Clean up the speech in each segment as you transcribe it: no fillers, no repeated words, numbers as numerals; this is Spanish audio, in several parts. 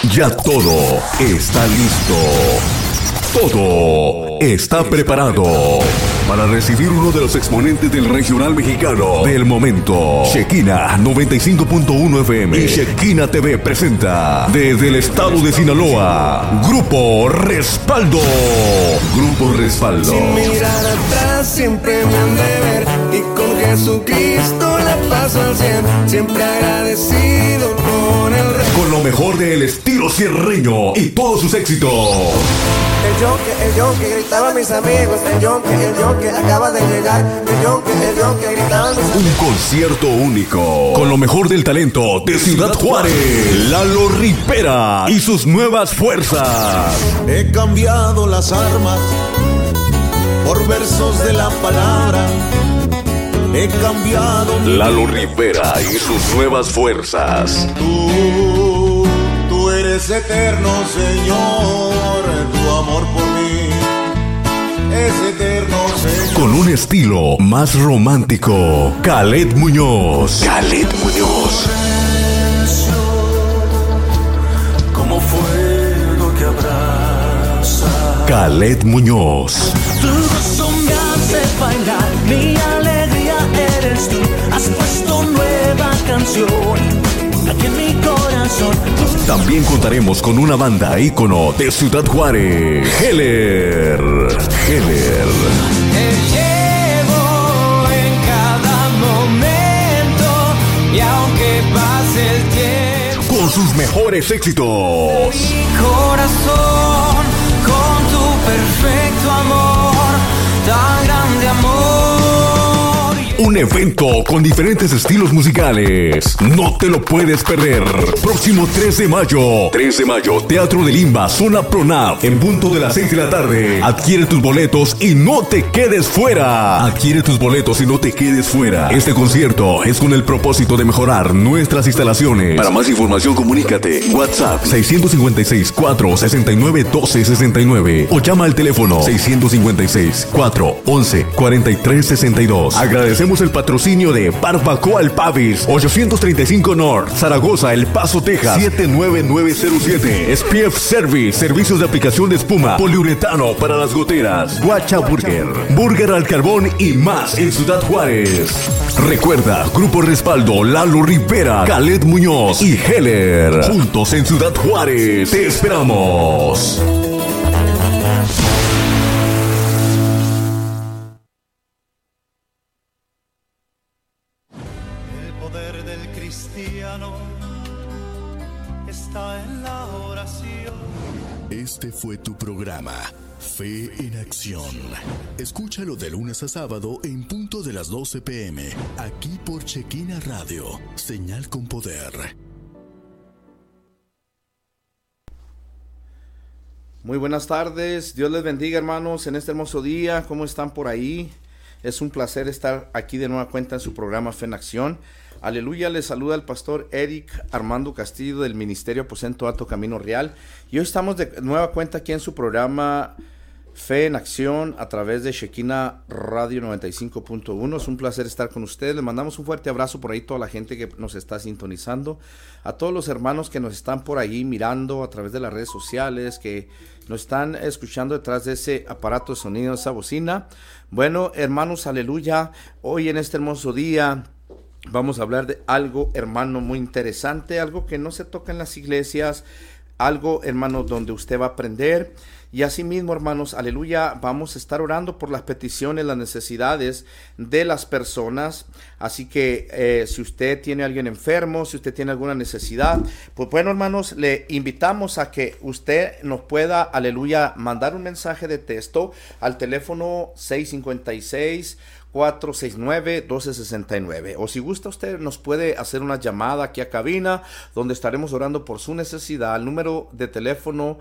Ya todo está listo. Todo está preparado para recibir uno de los exponentes del regional mexicano del momento. Shekinah 95.1 FM y Shekinah TV presenta desde el estado de Sinaloa, Grupo Respaldo. Grupo Respaldo. Sin mirar atrás siempre me han de ver, y con Jesucristo la paso al 100, siempre agradecido con el rey. Con lo mejor del estilo sierreño y todos sus éxitos. El yonke gritaba a mis amigos, el yonke acaba de llegar, el yonke gritaba a mis amigos. Un concierto único con lo mejor del talento de Ciudad Juárez, Lalo Rivera y sus nuevas fuerzas. He cambiado las armas por versos de la palabra. He cambiado Lalo Rivera y sus nuevas fuerzas. Tú eres eterno, Señor. Tu amor por mí es eterno, Señor. Con un estilo más romántico, Khaled Muñoz. Khaled Muñoz. Como fuego que abraza. Khaled Muñoz. Tu gozo me hace bailar, mi alegría eres tú. Has puesto nueva canción aquí en mi corazón. También contaremos con una banda ícono de Ciudad Juárez, Heller. Te llevo en cada momento, y aunque pase el tiempo, Con sus mejores éxitos. mi corazón, con tu perfecto amor, tan grande amor. Un evento con diferentes estilos musicales. No te lo puedes perder. Próximo 3 de mayo. 3 de mayo, Teatro de Limba, Zona Pronav, en punto de las 6 de la tarde. Adquiere tus boletos y no te quedes fuera. Adquiere tus boletos y no te quedes fuera. Este concierto es con el propósito de mejorar nuestras instalaciones. Para más información, comunícate. WhatsApp 656-469-1269 o llama al teléfono 656-411-4362. Agradecemos el patrocinio de Barbacoa El Pavis, 835 North, Zaragoza, El Paso, Texas, 79907. SPF Service, servicios de aplicación de espuma, poliuretano para las goteras, Guacha Burger, Burger al Carbón y más en Ciudad Juárez. Recuerda, Grupo Respaldo, Lalo Rivera, Khaled Muñoz y Heller. Juntos en Ciudad Juárez. Te esperamos. Este fue tu programa, Fe en Acción. Escúchalo de lunes a sábado en punto de las 12 p.m. aquí por Shekinah Radio, señal con poder. Muy buenas tardes, Dios les bendiga, hermanos, en este hermoso día. ¿Cómo están por ahí? Es un placer estar aquí de nueva cuenta en su programa Fe en Acción. Aleluya, les saluda el pastor Eric Armando Castillo del Ministerio Aposento Alto Camino Real. Y hoy estamos de nueva cuenta aquí en su programa Fe en Acción a través de Shekinah Radio 95.1. Es un placer estar con ustedes. Les mandamos un fuerte abrazo por ahí, toda la gente que nos está sintonizando. A todos los hermanos que nos están por ahí mirando a través de las redes sociales, que nos están escuchando detrás de ese aparato de sonido, esa bocina. Bueno, hermanos, aleluya. Hoy en este hermoso día vamos a hablar de algo, hermano, muy interesante, algo que no se toca en las iglesias, algo, hermano, donde usted va a aprender. Y así mismo, hermanos, aleluya, vamos a estar orando por las peticiones, las necesidades de las personas. Así que si usted tiene a alguien enfermo, si usted tiene alguna necesidad, pues bueno, hermanos, le invitamos a que usted nos pueda, aleluya, mandar un mensaje de texto al teléfono 656-469-1269. O si gusta, usted nos puede hacer una llamada aquí a cabina, donde estaremos orando por su necesidad. El número de teléfono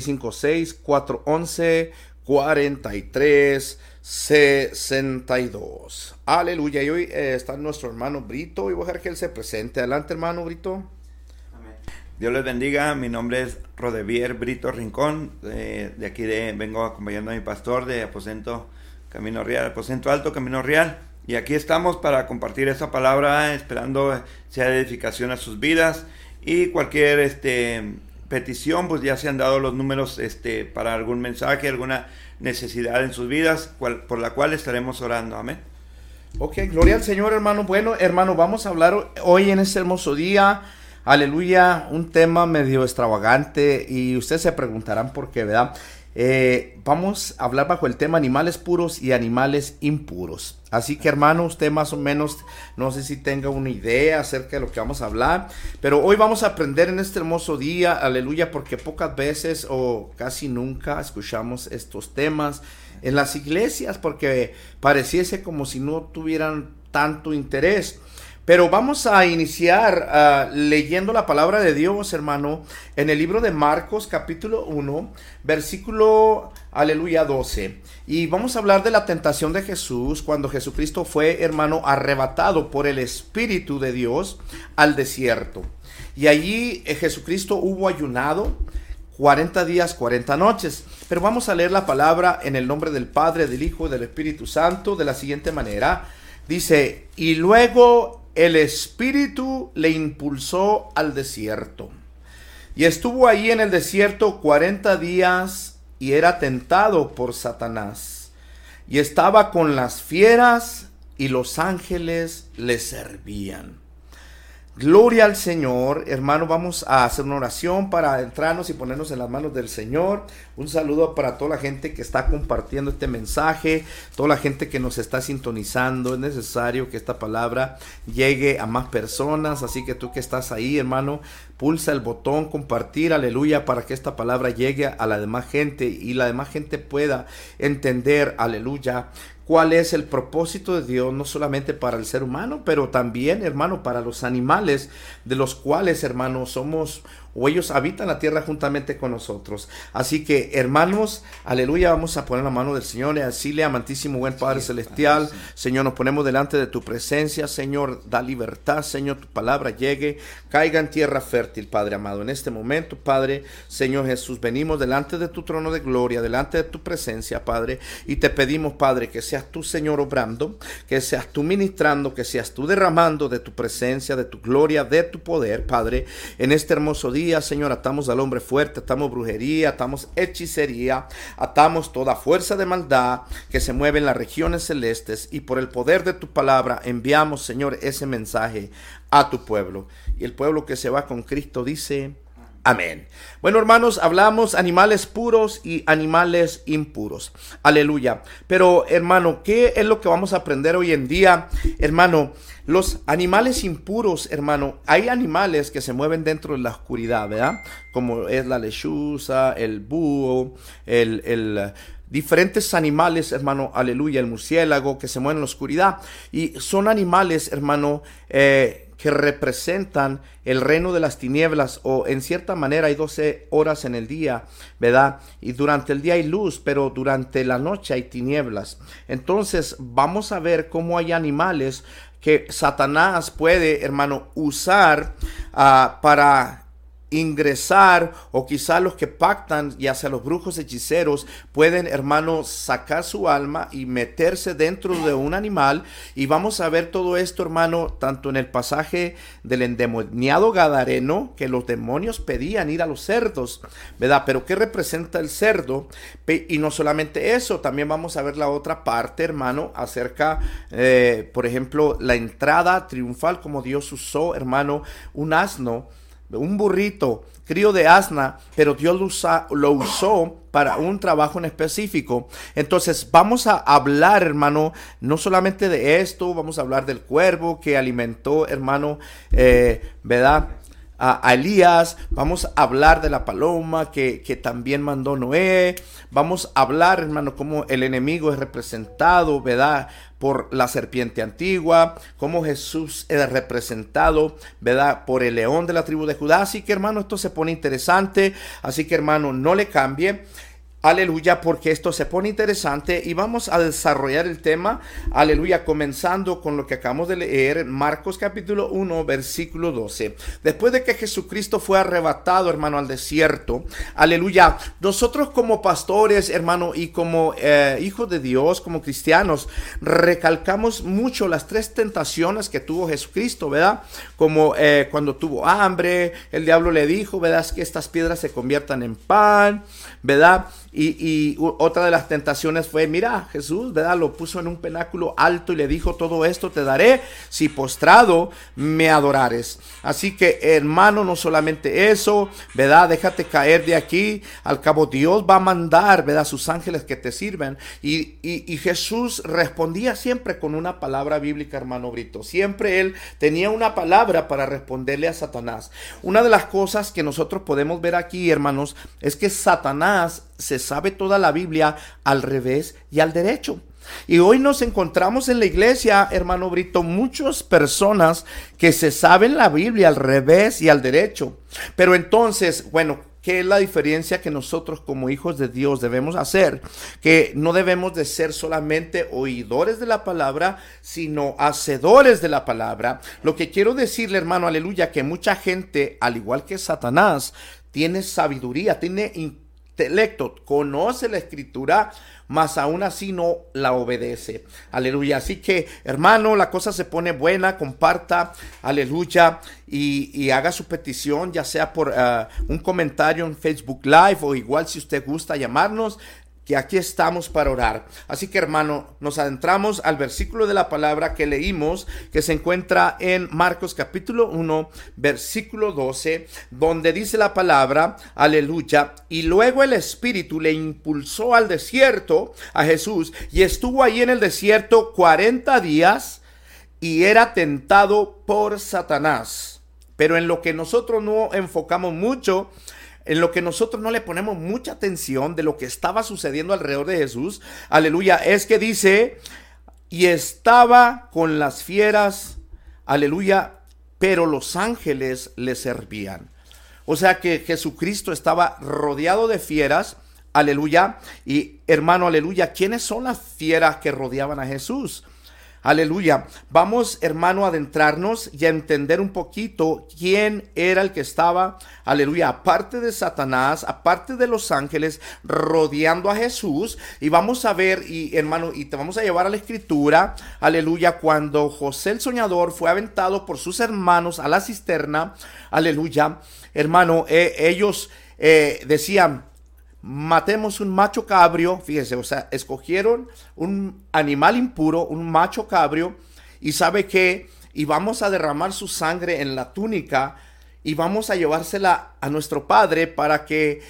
656-411-4362. Aleluya. Y hoy está nuestro hermano Brito y voy a dejar que él se presente. Adelante, hermano Brito. Amén. Dios les bendiga. Mi nombre es Rodevier Brito Rincón. De aquí vengo acompañando a mi pastor de Aposento Camino Real, Aposento Alto Camino Real. Y aquí estamos para compartir esa palabra, esperando sea de edificación a sus vidas. Y cualquier petición, pues ya se han dado los números para algún mensaje, alguna necesidad en sus vidas, por la cual estaremos orando. Amén. Ok, gloria al Señor, hermano. Bueno, hermano, vamos a hablar hoy en este hermoso día, aleluya, un tema medio extravagante y ustedes se preguntarán por qué, ¿verdad? Vamos a hablar bajo el tema animales puros y animales impuros. Así que, hermano, usted más o menos, no sé si tenga una idea acerca de lo que vamos a hablar, pero hoy vamos a aprender en este hermoso día, aleluya, porque pocas veces o casi nunca escuchamos estos temas en las iglesias, porque pareciese como si no tuvieran tanto interés. Pero vamos a iniciar leyendo la palabra de Dios, hermano, en el libro de Marcos, capítulo 1, versículo, aleluya, 12. Y vamos a hablar de la tentación de Jesús, cuando Jesucristo fue, hermano, arrebatado por el Espíritu de Dios al desierto. Y allí Jesucristo hubo ayunado 40 días, 40 noches. Pero vamos a leer la palabra en el nombre del Padre, del Hijo y del Espíritu Santo de la siguiente manera. Dice, y luego el Espíritu le impulsó al desierto. Y estuvo ahí en el desierto 40 días y era tentado por Satanás. Y estaba con las fieras y los ángeles le servían. Gloria al Señor, hermano. Vamos a hacer una oración para entrarnos y ponernos en las manos del Señor. Un saludo para toda la gente que está compartiendo este mensaje, toda la gente que nos está sintonizando. Es necesario que esta palabra llegue a más personas, así que tú que estás ahí, hermano, pulsa el botón compartir, aleluya, para que esta palabra llegue a la demás gente y la demás gente pueda entender, aleluya, cuál es el propósito de Dios, no solamente para el ser humano, pero también, hermano, para los animales, de los cuales, hermano, somos, o ellos habitan la tierra juntamente con nosotros. Así que, hermanos, aleluya, vamos a poner la mano del Señor y decirle, amantísimo buen Padre Celestial, Señor, nos ponemos delante de tu presencia, Señor, da libertad, Señor, tu palabra llegue, caiga en tierra fértil, Padre amado. En este momento, Padre, Señor Jesús, venimos delante de tu trono de gloria, delante de tu presencia, Padre, y te pedimos, Padre, que seas tú, Señor, obrando, que seas tú ministrando, que seas tú derramando de tu presencia, de tu gloria, de tu poder, Padre. En este hermoso día, Señor, atamos al hombre fuerte, atamos brujería, atamos hechicería, atamos toda fuerza de maldad que se mueve en las regiones celestes, y por el poder de tu palabra enviamos, Señor, ese mensaje a tu pueblo. Y el pueblo que se va con Cristo dice: amén. Bueno, hermanos, hablamos animales puros y animales impuros. Aleluya. Pero, hermano, ¿qué es lo que vamos a aprender hoy en día? Hermano, los animales impuros, hermano, hay animales que se mueven dentro de la oscuridad, ¿verdad? Como es la lechuza, el búho, diferentes animales, hermano, aleluya, el murciélago que se mueven en la oscuridad. Y son animales, hermano, que representan el reino de las tinieblas, o en cierta manera hay 12 horas en el día, ¿verdad? Y durante el día hay luz, pero durante la noche hay tinieblas. Entonces vamos a ver cómo hay animales que Satanás puede, hermano, usar para ingresar, o quizá los que pactan, ya sea los brujos, hechiceros, pueden, hermano, sacar su alma y meterse dentro de un animal. Y vamos a ver todo esto, hermano, tanto en el pasaje del endemoniado gadareno, que los demonios pedían ir a los cerdos, ¿verdad? Pero ¿qué representa el cerdo? Y no solamente eso, también vamos a ver la otra parte, hermano, acerca, por ejemplo, la entrada triunfal, como Dios usó, hermano, un asno, un burrito, crío de asna, pero Dios lo usó para un trabajo en específico. Entonces vamos a hablar, hermano, no solamente de esto, vamos a hablar del cuervo que alimentó, hermano, ¿verdad?, a Elías. Vamos a hablar de la paloma que también mandó Noé. Vamos a hablar, hermano, cómo el enemigo es representado, ¿verdad?, por la serpiente antigua, cómo Jesús es representado, ¿verdad?, por el león de la tribu de Judá. Así que, hermano, esto se pone interesante. Así que, hermano, no le cambie. Aleluya, porque esto se pone interesante y vamos a desarrollar el tema, aleluya, comenzando con lo que acabamos de leer en Marcos capítulo 1, versículo 12. Después de que Jesucristo fue arrebatado, hermano, al desierto, aleluya, nosotros como pastores, hermano, y como hijos de Dios, como cristianos, recalcamos mucho las tres tentaciones que tuvo Jesucristo, ¿verdad? Como cuando tuvo hambre, el diablo le dijo, ¿verdad? Es que estas piedras se conviertan en pan, ¿verdad? Y otra de las tentaciones fue, mira, Jesús, ¿verdad? Lo puso en un penáculo alto y le dijo, todo esto te daré si postrado me adorares. Así que, hermano, no solamente eso, ¿verdad? Déjate caer de aquí. Al cabo Dios va a mandar, ¿verdad? Sus ángeles que te sirven. Y Jesús respondía siempre con una palabra bíblica, hermano Brito. Siempre él tenía una palabra para responderle a Satanás. Una de las cosas que nosotros podemos ver aquí, hermanos, es que Satanás se sabe toda la Biblia al revés y al derecho. Y hoy nos encontramos en la iglesia, hermano Brito, muchas personas que se saben la Biblia al revés y al derecho. Pero entonces, bueno, ¿qué es la diferencia que nosotros como hijos de Dios debemos hacer? Que no debemos de ser solamente oidores de la palabra, sino hacedores de la palabra. Lo que quiero decirle, hermano, aleluya, que mucha gente, al igual que Satanás, tiene sabiduría, tiene intelecto, conoce la escritura, mas aún así no la obedece. Aleluya. Así que, hermano, la cosa se pone buena. Comparta, aleluya, y haga su petición, ya sea por un comentario en Facebook Live, o igual si usted gusta llamarnos, que aquí estamos para orar. Así que, hermano, nos adentramos al versículo de la palabra que leímos, que se encuentra en Marcos capítulo 1, versículo 12, donde dice la palabra, aleluya, y luego el Espíritu le impulsó al desierto a Jesús, y estuvo ahí en el desierto 40 días, y era tentado por Satanás. Pero en lo que nosotros no enfocamos mucho, en lo que nosotros no le ponemos mucha atención de lo que estaba sucediendo alrededor de Jesús, aleluya, es que dice, y estaba con las fieras, aleluya, pero los ángeles le servían. O sea que Jesucristo estaba rodeado de fieras, aleluya, y hermano, aleluya, ¿quiénes son las fieras que rodeaban a Jesús? Aleluya. Vamos, hermano, a adentrarnos y a entender un poquito quién era el que estaba, aleluya, aparte de Satanás, aparte de los ángeles, rodeando a Jesús. Y vamos a ver, y hermano, y te vamos a llevar a la escritura, aleluya, cuando José el soñador fue aventado por sus hermanos a la cisterna, aleluya, hermano, ellos decían, matemos un macho cabrio, fíjese, o sea, escogieron un animal impuro, un macho cabrio, y sabe que, y vamos a derramar su sangre en la túnica, y vamos a llevársela a nuestro padre para que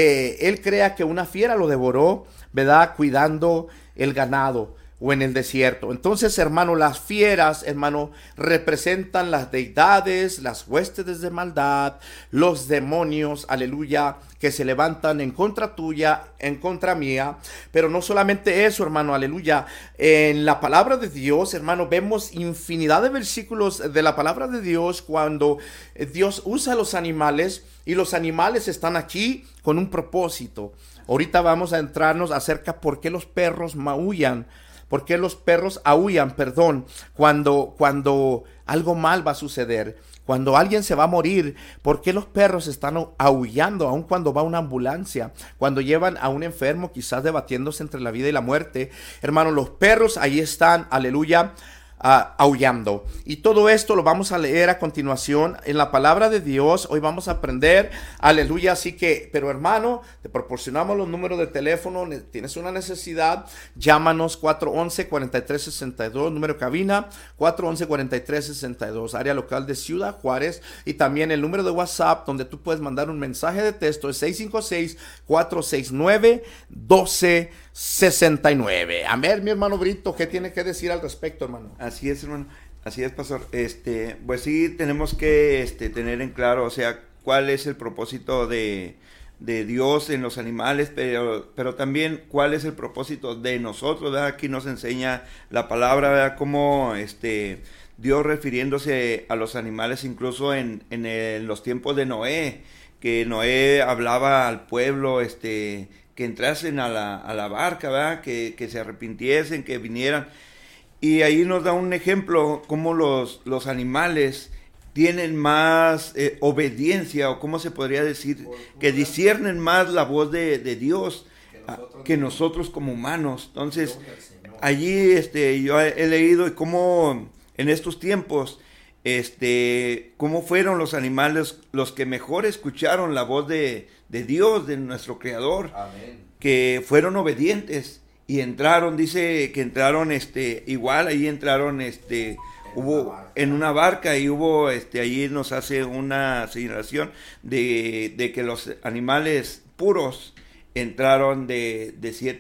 él crea que una fiera lo devoró, ¿verdad? Cuidando el ganado o en el desierto. Entonces, hermano, las fieras, hermano, representan las deidades, las huestes de maldad, los demonios, aleluya, que se levantan en contra tuya, en contra mía. Pero no solamente eso, hermano, aleluya. En la palabra de Dios, hermano, vemos infinidad de versículos de la palabra de Dios cuando Dios usa los animales, y los animales están aquí con un propósito. Ahorita vamos a entrarnos acerca por qué los perros maullan. ¿Por qué los perros aúllan, cuando algo mal va a suceder? Cuando alguien se va a morir, ¿por qué los perros están aullando aun cuando va una ambulancia? Cuando llevan a un enfermo quizás debatiéndose entre la vida y la muerte. Hermano, los perros ahí están, aleluya, aullando. Y todo esto lo vamos a leer a continuación en la palabra de Dios. Hoy vamos a aprender, aleluya. Así que, pero hermano, te proporcionamos los números de teléfono. Tienes una necesidad, llámanos 411-4362, número cabina 411-4362, área local de Ciudad Juárez. Y también el número de WhatsApp donde tú puedes mandar un mensaje de texto es 656-469-1269. A ver, mi hermano Brito, ¿qué tiene que decir al respecto, hermano? Así es, hermano. Así es, pastor. Pues sí, tenemos que tener en claro, o sea, cuál es el propósito de Dios en los animales, pero también cuál es el propósito de nosotros, ¿verdad? Aquí nos enseña la palabra, ¿verdad? Cómo Dios refiriéndose a los animales, incluso en los tiempos de Noé, que Noé hablaba al pueblo, entrasen a la barca, ¿verdad? Que se arrepintiesen, que vinieran. Y ahí nos da un ejemplo cómo los animales tienen más obediencia, o cómo se podría decir, que disciernen más la voz de Dios que nosotros como humanos. Entonces, allí yo he leído cómo en estos tiempos, cómo fueron los animales los que mejor escucharon la voz de Dios, de nuestro Creador. Amén. Que fueron obedientes y entraron, dice que entraron, igual ahí entraron, hubo en una barca y hubo, allí nos hace una señalación de que los animales puros entraron de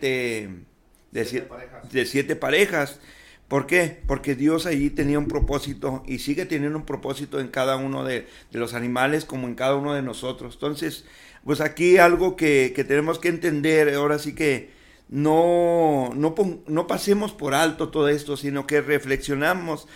siete parejas. ¿Por qué? Porque Dios allí tenía un propósito y sigue teniendo un propósito en cada uno de los animales como en cada uno de nosotros. Entonces, pues aquí algo que tenemos que entender, ahora sí que no pasemos por alto todo esto, sino que reflexionemos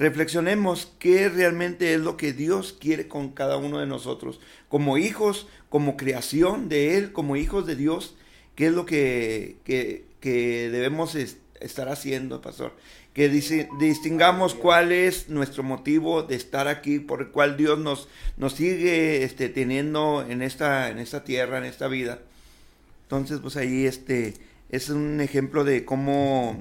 qué realmente es lo que Dios quiere con cada uno de nosotros, como hijos, como creación de Él, como hijos de Dios, qué es lo que debemos estar haciendo, pastor. Que distingamos cuál es nuestro motivo de estar aquí, por el cual Dios nos sigue teniendo en esta tierra, en esta vida. Entonces, pues ahí es un ejemplo de cómo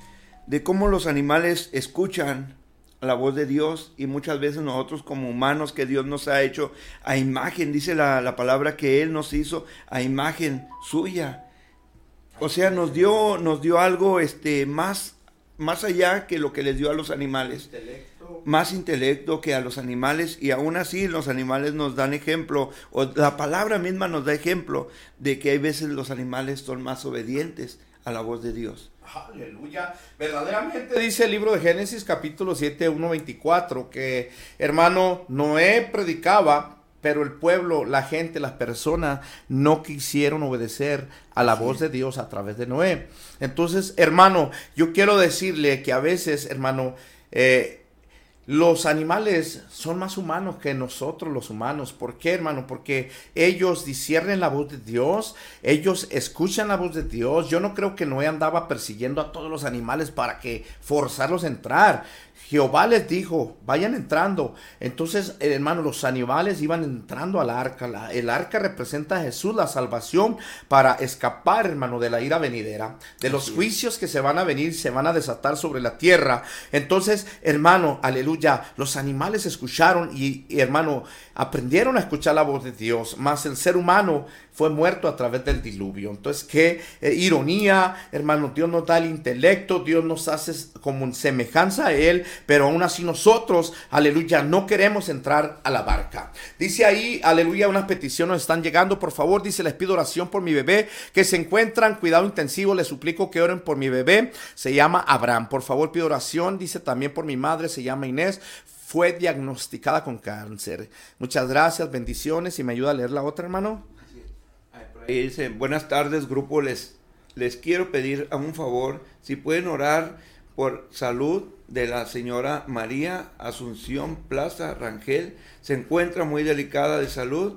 los animales escuchan la voz de Dios, y muchas veces nosotros como humanos, que Dios nos ha hecho a imagen, dice la palabra que Él nos hizo a imagen suya. O sea, nos dio algo más allá que lo que les dio a los animales. Más intelecto que a los animales, y aún así los animales nos dan ejemplo, o la palabra misma nos da ejemplo de que hay veces los animales son más obedientes a la voz de Dios. Aleluya. Verdaderamente dice el libro de Génesis capítulo 7, 1-24 que, hermano, Noé predicaba, pero el pueblo, la gente, las personas no quisieron obedecer a la voz de Dios a través de Noé. Entonces, hermano, yo quiero decirle que a veces, hermano, los animales son más humanos que nosotros los humanos. ¿Por qué, hermano? Porque ellos disciernen la voz de Dios, ellos escuchan la voz de Dios. Yo no creo que Noé andaba persiguiendo a todos los animales para que forzarlos a entrar. Jehová les dijo, vayan entrando. Entonces, hermano, los animales iban entrando al arca. El arca representa a Jesús, la salvación, para escapar, hermano, de la ira venidera, de los juicios que se van a venir, se van a desatar sobre la tierra. Entonces, hermano, aleluya, los animales escucharon y hermano, aprendieron a escuchar la voz de Dios, mas el ser humano fue muerto a través del diluvio. Entonces, qué ironía, hermano. Dios nos da el intelecto, Dios nos hace como en semejanza a Él, pero aún así nosotros, aleluya, no queremos entrar a la barca. Dice ahí, aleluya, unas peticiones nos están llegando. Por favor, dice, les pido oración por mi bebé, que se encuentra en cuidado intensivo. Les suplico que oren por mi bebé, se llama Abraham. Por favor, pido oración. Dice también por mi madre, se llama Inés, fue diagnosticada con cáncer. Muchas gracias, bendiciones. Y me ayuda a leer la otra, hermano. Y dice, buenas tardes, grupo, les quiero pedir a un favor, si pueden orar por salud de la señora María Asunción Plaza Rangel, se encuentra muy delicada de salud,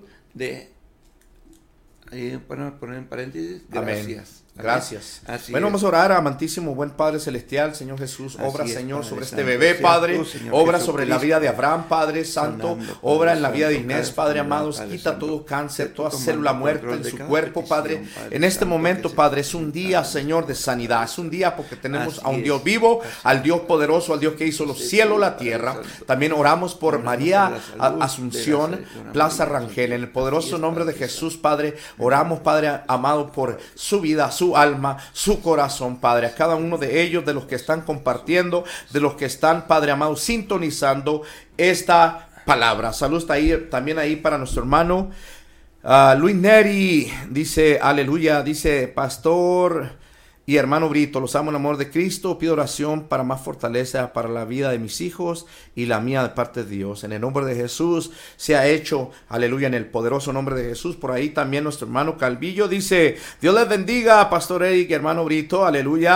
ahí para poner en paréntesis, gracias. Amén. Gracias. Así bueno, es. Vamos a orar, amantísimo, buen Padre Celestial, Señor Jesús, obra, Así es, Señor, Padre sobre este Santo, bebé, sea Padre, tú, Señor obra Jesucristo, sobre la vida de Abraham, Padre Santo, sanando, obra Padre en la vida de Santo, Inés, Padre Padre Santo, amados, Padre quita Santo, todo cáncer, tú toda tomando célula muerta control en de su cada cuerpo, Padre, petición, Padre en este Santo, momento, que se Padre, es un presente, día, Padre. Señor, de sanidad, es un día porque tenemos Así a un es. Dios vivo, Así al Dios poderoso, al Dios que hizo los Sí, cielos, la Padre tierra. Santo. También oramos por Oramos María por la salud de Asunción la señora Plaza María Rangel, en el Asunción. poderoso Así es, nombre de Padre Jesús, Padre, oramos, Padre amado, por su vida, su alma, su corazón, Padre, a cada uno de ellos, de los que están compartiendo, de los que están, Padre amado, sintonizando esta palabra. Salud está ahí, también ahí para nuestro hermano Luis Neri, dice, aleluya, dice, pastor y hermano Brito, los amo en el amor de Cristo, pido oración para más fortaleza para la vida de mis hijos y la mía de parte de Dios. En el nombre de Jesús se ha hecho, aleluya, en el poderoso nombre de Jesús. Por ahí también nuestro hermano Calvillo dice, Dios les bendiga, pastor Eric y hermano Brito, aleluya.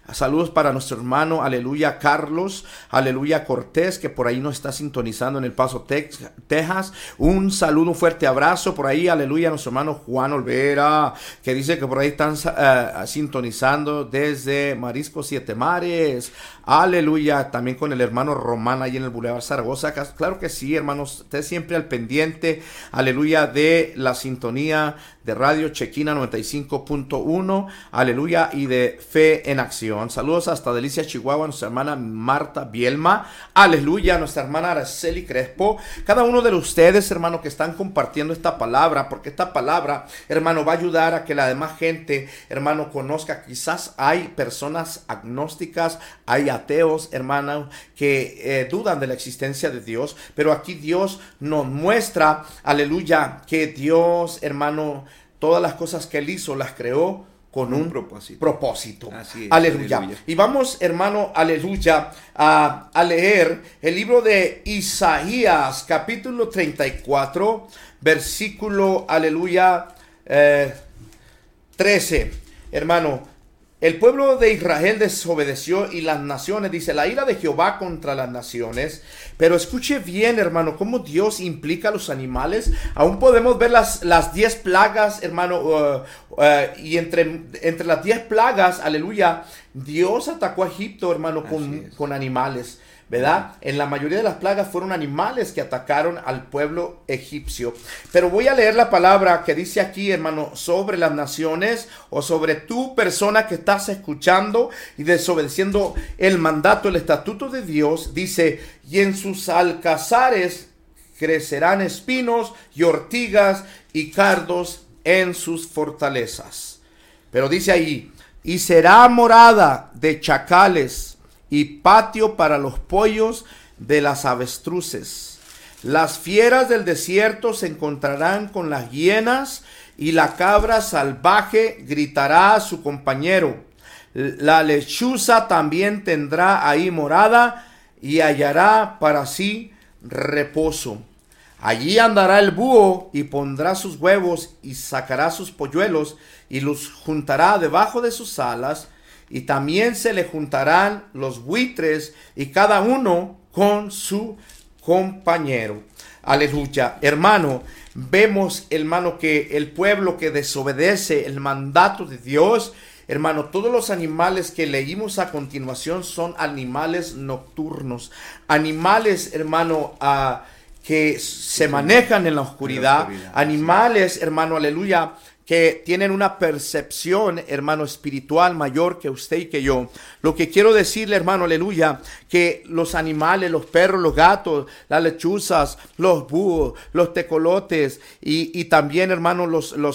Saludos para nuestro hermano, aleluya, Carlos, aleluya, Cortés, que por ahí nos está sintonizando en El Paso, Texas. Un saludo, un fuerte abrazo por ahí, aleluya, a nuestro hermano Juan Olvera, que dice que por ahí están sintonizando desde Marisco Siete Mares. Aleluya, también con el hermano Román ahí en el Boulevard Zaragoza. Claro que sí, hermanos, usted siempre al pendiente, aleluya, de la sintonía de Radio Chequina 95.1, aleluya, y de Fe en Acción. Saludos hasta Delicia, Chihuahua, nuestra hermana Marta Bielma, aleluya, nuestra hermana Araceli Crespo, cada uno de ustedes, hermano, que están compartiendo esta palabra, porque esta palabra, hermano, va a ayudar a que la demás gente, hermano, conozca. Quizás hay personas agnósticas, hay ateos, hermano, que dudan de la existencia de Dios, pero aquí Dios nos muestra, aleluya, que Dios, hermano, todas las cosas que Él hizo, las creó con un propósito. Así es, aleluya. aleluya. Y vamos, hermano, aleluya, a leer el libro de Isaías, capítulo 34, versículo, aleluya, 13. Hermano, el pueblo de Israel desobedeció y las naciones, dice, la ira de Jehová contra las naciones. Pero escuche bien, hermano, cómo Dios implica a los animales. Aún podemos ver las 10 plagas, hermano, y entre las 10 plagas, aleluya, Dios atacó a Egipto, hermano, con animales, ¿verdad? En la mayoría de las plagas fueron animales que atacaron al pueblo egipcio. Pero voy a leer la palabra que dice aquí, hermano, sobre las naciones o sobre tu persona que estás escuchando y desobedeciendo el mandato, el estatuto de Dios. Dice, y en sus alcazares crecerán espinos y ortigas y cardos en sus fortalezas. Pero dice ahí, y será morada de chacales y patio para los pollos de las avestruces. Las fieras del desierto se encontrarán con las hienas y la cabra salvaje gritará a su compañero. La lechuza también tendrá ahí morada y hallará para sí reposo. Allí andará el búho y pondrá sus huevos y sacará sus polluelos y los juntará debajo de sus alas. Y también se le juntarán los buitres y cada uno con su compañero. Aleluya. Hermano, vemos, hermano, que el pueblo que desobedece el mandato de Dios, hermano, todos los animales que leímos a continuación son animales nocturnos. Animales, hermano, que se manejan en la oscuridad. Animales, hermano, aleluya, que tienen una percepción, hermano, espiritual mayor que usted y que yo. Lo que quiero decirle, hermano, aleluya, que los animales, los perros, los gatos, las lechuzas, los búhos, los tecolotes y también, hermano,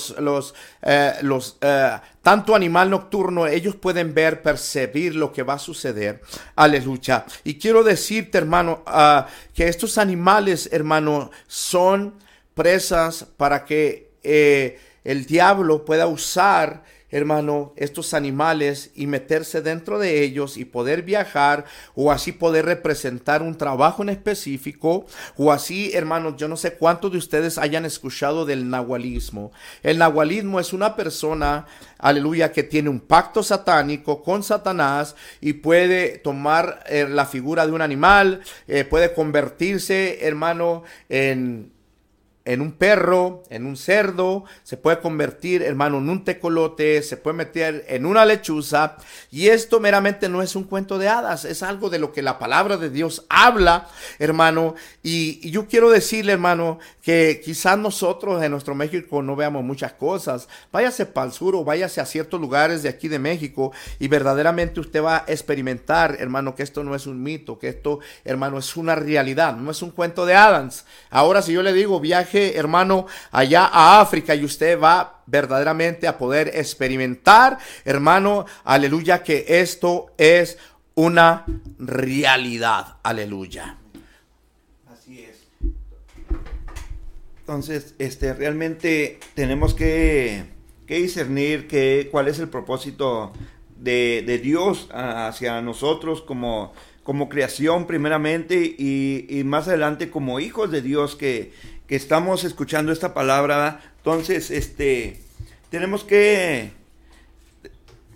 tanto animal nocturno, ellos pueden ver, percibir lo que va a suceder. Aleluya. Y quiero decirte, hermano, que estos animales, hermano, son presas para que el diablo pueda usar, hermano, estos animales y meterse dentro de ellos y poder viajar o así poder representar un trabajo en específico o así, hermanos, yo no sé cuántos de ustedes hayan escuchado del nahualismo. El nahualismo es una persona, aleluya, que tiene un pacto satánico con Satanás y puede tomar la figura de un animal, puede convertirse, hermano, en un perro, en un cerdo, se puede convertir, hermano, en un tecolote, se puede meter en una lechuza. Y esto meramente no es un cuento de hadas, es algo de lo que la palabra de Dios habla, hermano. Y yo quiero decirle, hermano, que quizás nosotros en nuestro México no veamos muchas cosas. Váyase para el sur o váyase a ciertos lugares de aquí de México y verdaderamente usted va a experimentar, hermano, que esto no es un mito, que esto, hermano, es una realidad, no es un cuento de hadas. Ahora, si yo le digo, viaje, hermano, allá a África y usted va verdaderamente a poder experimentar, hermano, aleluya, que esto es una realidad. Aleluya. Así es. Entonces, realmente tenemos que discernir cuál es el propósito de Dios hacia nosotros como creación primeramente y más adelante como hijos de Dios que estamos escuchando esta palabra. Entonces, tenemos que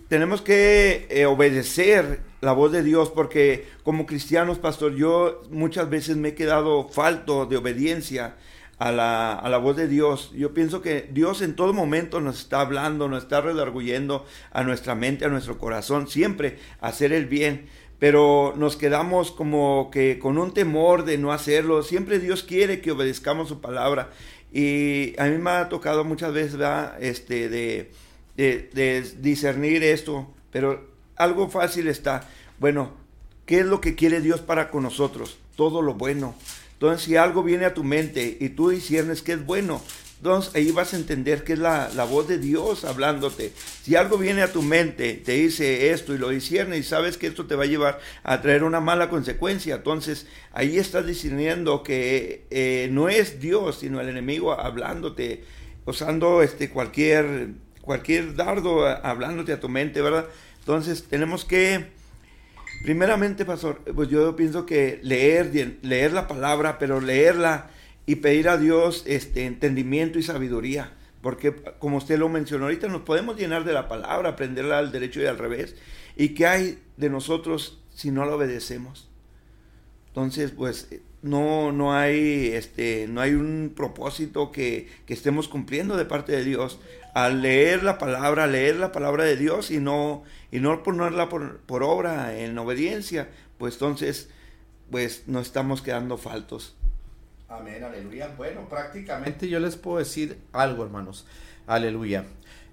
tenemos que obedecer la voz de Dios, porque como cristianos, pastor, yo muchas veces me he quedado falto de obediencia a la voz de Dios. Yo pienso que Dios en todo momento nos está hablando, nos está redarguyendo a nuestra mente, a nuestro corazón, siempre a hacer el bien, pero nos quedamos como que con un temor de no hacerlo. Siempre Dios quiere que obedezcamos su palabra, y a mí me ha tocado muchas veces, ¿verdad? De discernir esto, pero algo fácil está. Bueno, ¿qué es lo que quiere Dios para con nosotros? Todo lo bueno. Entonces, si algo viene a tu mente y tú discernes que es bueno, entonces ahí vas a entender que es la voz de Dios hablándote. Si algo viene a tu mente, te dice esto y lo discernes y sabes que esto te va a llevar a traer una mala consecuencia, entonces ahí estás discerniendo que no es Dios, sino el enemigo hablándote, usando cualquier dardo hablándote a tu mente, ¿verdad? Entonces tenemos que, primeramente, pastor, pues yo pienso que leer la palabra, pero leerla y pedir a Dios entendimiento y sabiduría, porque como usted lo mencionó ahorita, nos podemos llenar de la palabra, aprenderla al derecho y al revés, y ¿qué hay de nosotros si no la obedecemos? Entonces, pues no hay un propósito que estemos cumpliendo de parte de Dios al leer la palabra de Dios y no ponerla por obra en obediencia, pues entonces pues nos estamos quedando faltos. Amén, aleluya. Bueno, prácticamente yo les puedo decir algo, hermanos. Aleluya.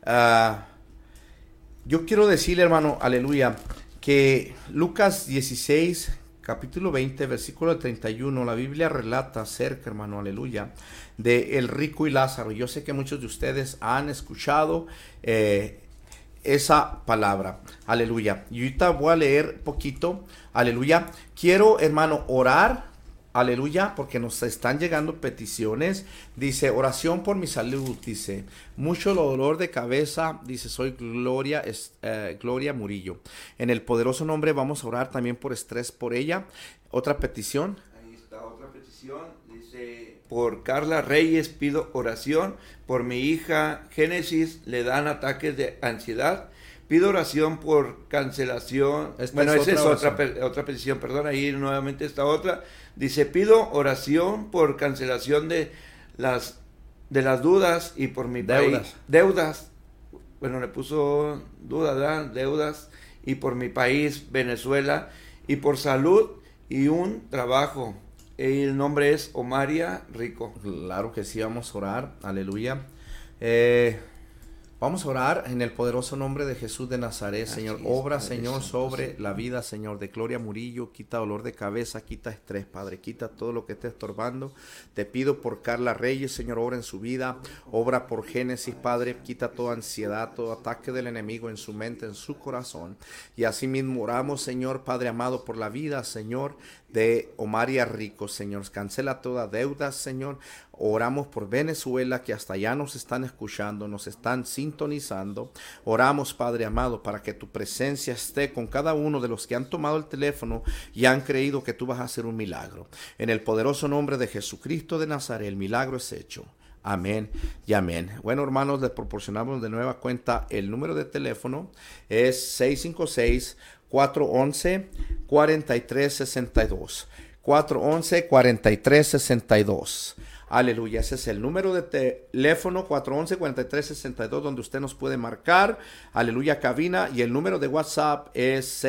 Yo quiero decirle, hermano, aleluya, que Lucas 16, capítulo 20, versículo 31, la Biblia relata acerca, hermano, aleluya, de el rico y Lázaro. Yo sé que muchos de ustedes han escuchado esa palabra, aleluya. Y ahorita voy a leer poquito, aleluya. Quiero, hermano, orar, aleluya, porque nos están llegando peticiones. Dice, oración por mi salud, dice, mucho dolor de cabeza, dice, soy Gloria Murillo. En el poderoso nombre vamos a orar también por estrés por ella. Otra petición. Ahí está otra petición, dice, por Carla Reyes pido oración, por mi hija Génesis le dan ataques de ansiedad. Pido oración por cancelación. Esa es otra petición, perdón, ahí nuevamente está otra. Dice, pido oración por cancelación de las dudas y por mi país. Deudas. Bueno, le puso dudas, ¿verdad? Deudas. Y por mi país, Venezuela. Y por salud y un trabajo. El nombre es Omaria Rico. Claro que sí, vamos a orar. Aleluya. Vamos a orar en el poderoso nombre de Jesús de Nazaret, Señor. Obra, Señor, sobre la vida, Señor, de Gloria Murillo. Quita dolor de cabeza, quita estrés, Padre. Quita todo lo que esté estorbando. Te pido por Carla Reyes, Señor, obra en su vida. Obra por Génesis, Padre. Quita toda ansiedad, todo ataque del enemigo en su mente, en su corazón. Y así mismo oramos, Señor, Padre amado, por la vida, Señor, de Omaria Rico, Señor. Cancela toda deuda, Señor. Oramos por Venezuela, que hasta allá nos están escuchando, nos están sintonizando. Oramos, Padre amado, para que tu presencia esté con cada uno de los que han tomado el teléfono y han creído que tú vas a hacer un milagro. En el poderoso nombre de Jesucristo de Nazaret, el milagro es hecho. Amén y amén. Bueno, hermanos, les proporcionamos de nueva cuenta el número de teléfono. Es 656-411-4362. 411-4362. Aleluya, ese es el número de teléfono 411-4362 donde usted nos puede marcar. Aleluya, cabina. Y el número de WhatsApp es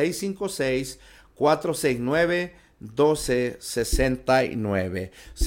656-469-1269.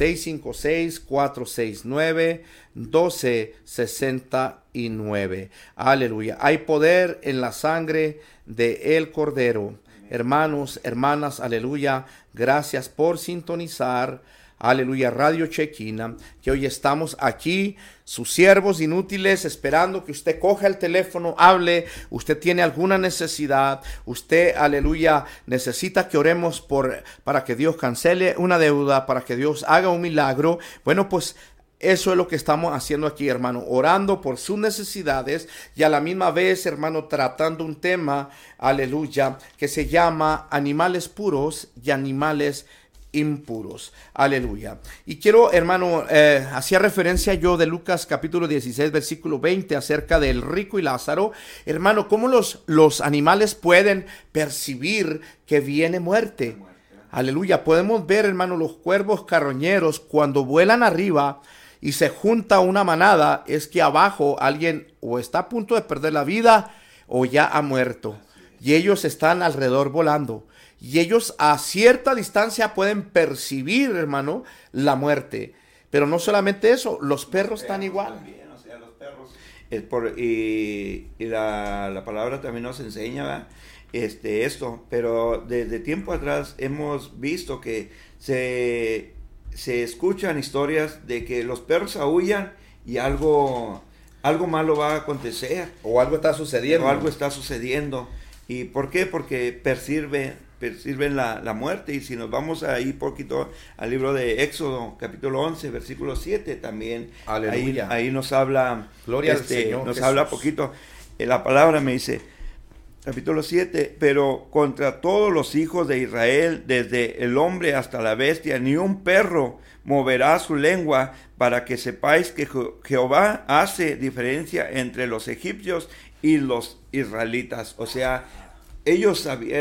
656-469-1269. Aleluya. Hay poder en la sangre de el Cordero. Hermanos, hermanas, aleluya. Gracias por sintonizar. Aleluya, Radio Chequina, que hoy estamos aquí, sus siervos inútiles, esperando que usted coja el teléfono, hable. Usted tiene alguna necesidad, usted, aleluya, necesita que oremos para que Dios cancele una deuda, para que Dios haga un milagro. Bueno, pues eso es lo que estamos haciendo aquí, hermano, orando por sus necesidades y a la misma vez, hermano, tratando un tema, aleluya, que se llama animales puros y animales impuros. Aleluya. Y quiero, hermano, hacía referencia yo de Lucas capítulo 16, versículo 20, acerca del rico y Lázaro. Hermano, ¿cómo los animales pueden percibir que viene muerte? Aleluya. Podemos ver, hermano, los cuervos carroñeros cuando vuelan arriba y se junta una manada, es que abajo alguien o está a punto de perder la vida o ya ha muerto. Y ellos están alrededor volando. Y ellos a cierta distancia pueden percibir, hermano, la muerte. Pero no solamente eso, los perros están igual. También, o sea, los perros. Y la palabra también nos enseña, ¿verdad? Esto. Pero desde tiempo atrás hemos visto que se escuchan historias de que los perros aúllan y algo malo va a acontecer. O algo está sucediendo. ¿Y por qué? Porque perciben la muerte. Y si nos vamos ahí poquito al libro de Éxodo, capítulo 11, versículo 7, también ahí nos habla, Gloria al Señor nos Jesús. habla poquito. La palabra me dice, capítulo 7, pero contra todos los hijos de Israel, desde el hombre hasta la bestia, ni un perro moverá su lengua, para que sepáis que Jehová hace diferencia entre los egipcios y los israelitas. O sea, Dios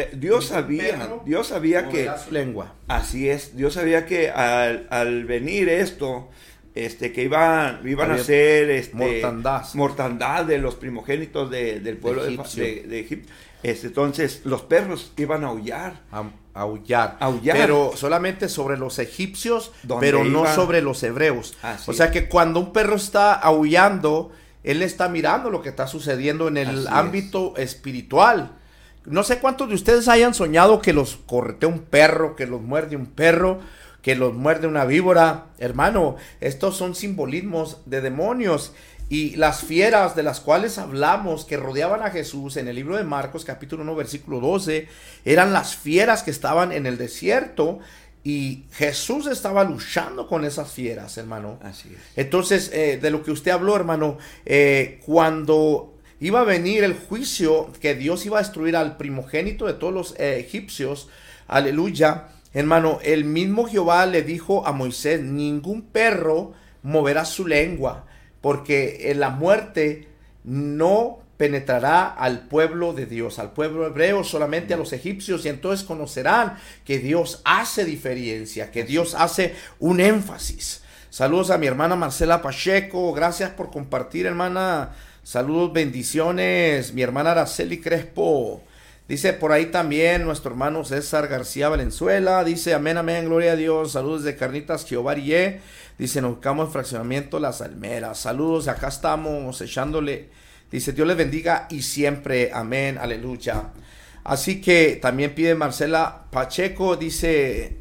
sabía que su lengua. Así es, Dios sabía que al venir esto, que iban a ser mortandad de los primogénitos del pueblo de Egipto. Entonces los perros iban a aullar. Pero solamente sobre los egipcios, ¿Dónde pero no iba? sobre los hebreos. Así o sea que cuando un perro está aullando, él está mirando lo que está sucediendo en el ámbito espiritual. No sé cuántos de ustedes hayan soñado que los corretea un perro, que los muerde un perro, que los muerde una víbora. Hermano, estos son simbolismos de demonios. Y las fieras de las cuales hablamos, que rodeaban a Jesús en el libro de Marcos, capítulo 1, versículo 12, eran las fieras que estaban en el desierto. Y Jesús estaba luchando con esas fieras, hermano. Así es. Entonces, de lo que usted habló, hermano, cuando iba a venir el juicio, que Dios iba a destruir al primogénito de todos los egipcios, aleluya, hermano, el mismo Jehová le dijo a Moisés, ningún perro moverá su lengua, porque la muerte no penetrará al pueblo de Dios, al pueblo hebreo, solamente a los egipcios, y entonces conocerán que Dios hace diferencia, que Dios hace un énfasis. Saludos a mi hermana Marcela Pacheco, gracias por compartir, hermana. Saludos, bendiciones, mi hermana Araceli Crespo. Dice por ahí también nuestro hermano César García Valenzuela. Dice amén, amén, gloria a Dios. Saludos de Carnitas Jehová Rie. Dice nos buscamos en fraccionamiento Las Almeras. Saludos, acá estamos echándole. Dice Dios les bendiga y siempre, amén, aleluya. Así que también pide Marcela Pacheco. Dice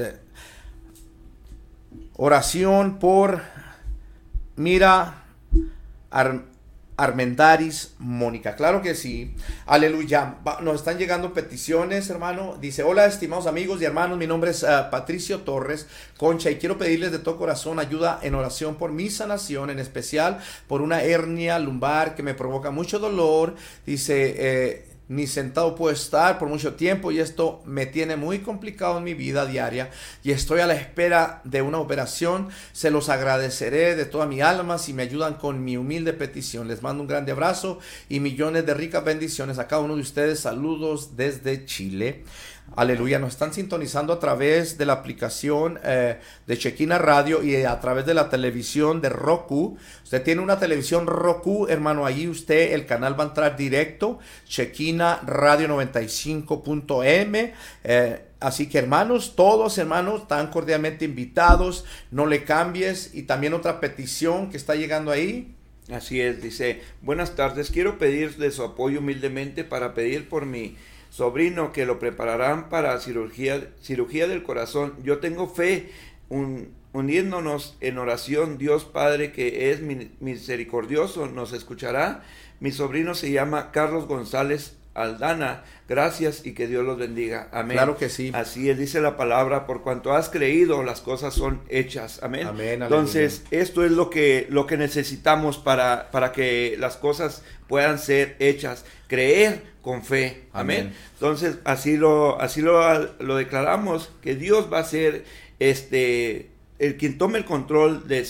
oración por Mira Armendaris Mónica. Claro que sí, aleluya. Nos están llegando peticiones, hermano. Dice, hola estimados amigos y hermanos, mi nombre es Patricio Torres Concha y quiero pedirles de todo corazón ayuda en oración por mi sanación, en especial por una hernia lumbar que me provoca mucho dolor. Dice, ni sentado puedo estar por mucho tiempo y esto me tiene muy complicado en mi vida diaria y estoy a la espera de una operación. Se los agradeceré de toda mi alma si me ayudan con mi humilde petición. Les mando un grande abrazo y millones de ricas bendiciones a cada uno de ustedes. Saludos desde Chile. Aleluya, nos están sintonizando a través de la aplicación de Chequina Radio y a través de la televisión de Roku. Usted tiene una televisión Roku, hermano, ahí usted, el canal va a entrar directo, Chequina Radio 95.m. Así que hermanos, todos hermanos, están cordialmente invitados, no le cambies. Y también otra petición que está llegando ahí. Así es, dice, buenas tardes, quiero pedir de su apoyo humildemente para pedir por mi sobrino que lo prepararán para cirugía del corazón. Yo tengo fe, uniéndonos en oración. Dios Padre, que es misericordioso, nos escuchará. Mi sobrino se llama Carlos González Aldana. Gracias y que Dios los bendiga. Amén. Claro que sí. Así es, dice la palabra, por cuanto has creído, las cosas son hechas. Amén. Amén. Entonces, esto es lo que necesitamos para que las cosas puedan ser hechas. Creer con fe. Amén. Entonces, así lo declaramos, que Dios va a ser el quien tome el control de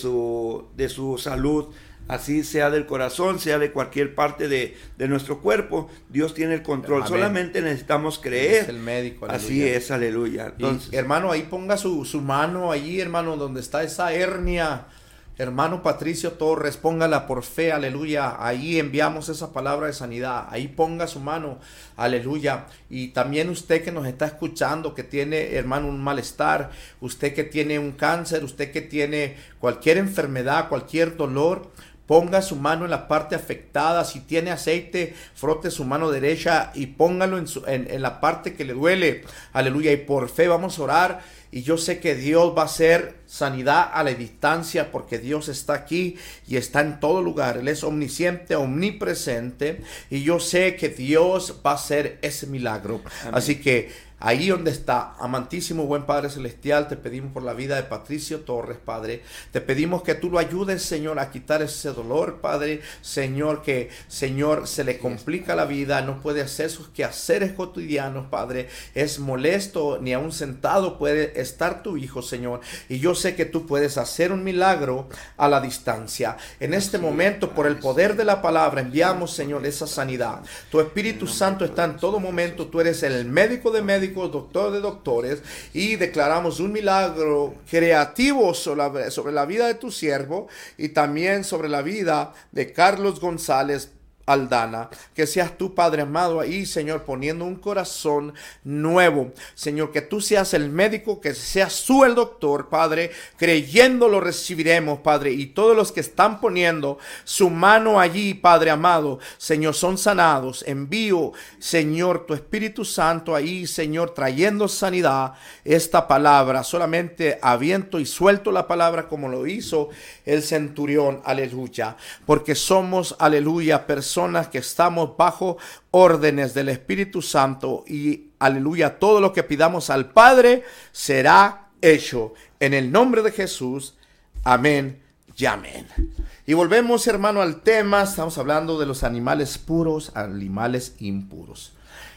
su salud. Así sea del corazón, sea de cualquier parte de nuestro cuerpo, Dios tiene el control. Amén. Solamente necesitamos creer. Es el médico. Aleluya. Así es, aleluya. Entonces, Y, hermano, ahí ponga su mano allí, hermano, donde está esa hernia. Hermano Patricio Torres, póngala por fe, aleluya. Ahí enviamos esa palabra de sanidad. Ahí ponga su mano, aleluya. Y también usted que nos está escuchando, que tiene, hermano, un malestar, usted que tiene un cáncer, usted que tiene cualquier enfermedad, cualquier dolor, ponga su mano en la parte afectada. Si tiene aceite, frote su mano derecha y póngalo en la parte que le duele. Aleluya. Y por fe vamos a orar. Y yo sé que Dios va a hacer sanidad a la distancia, porque Dios está aquí y está en todo lugar. Él es omnisciente, omnipresente. Y yo sé que Dios va a hacer ese milagro. Amén. Así que ahí donde está, amantísimo buen Padre Celestial, te pedimos por la vida de Patricio Torres, Padre. Te pedimos que tú lo ayudes, Señor, a quitar ese dolor, Padre. Señor, que, Señor, se le complica la vida, no puede hacer sus quehaceres cotidianos, Padre. Es molesto, ni aún sentado puede estar tu hijo, Señor. Y yo sé que tú puedes hacer un milagro a la distancia. En este momento, por el poder de la palabra, enviamos, Señor, esa sanidad. Tu Espíritu Santo está en todo momento. Tú eres el médico de médicos, doctor de doctores, y declaramos un milagro creativo sobre la vida de tu siervo y también sobre la vida de Carlos González Aldana. Que seas tú, Padre amado, ahí, Señor, poniendo un corazón nuevo. Señor, que tú seas el médico, que seas tú el doctor, Padre. Creyendo lo recibiremos, Padre. Y todos los que están poniendo su mano allí, Padre amado, Señor, son sanados. Envío, Señor, tu Espíritu Santo ahí, Señor, trayendo sanidad. Esta palabra, solamente aviento y suelto la palabra como lo hizo el centurión, aleluya. Porque somos, aleluya, personas que estamos bajo órdenes del Espíritu Santo, y aleluya, todo lo que pidamos al Padre será hecho en el nombre de Jesús. Amén y amén. Y volvemos, hermano, al tema. Estamos hablando de los animales puros, animales impuros.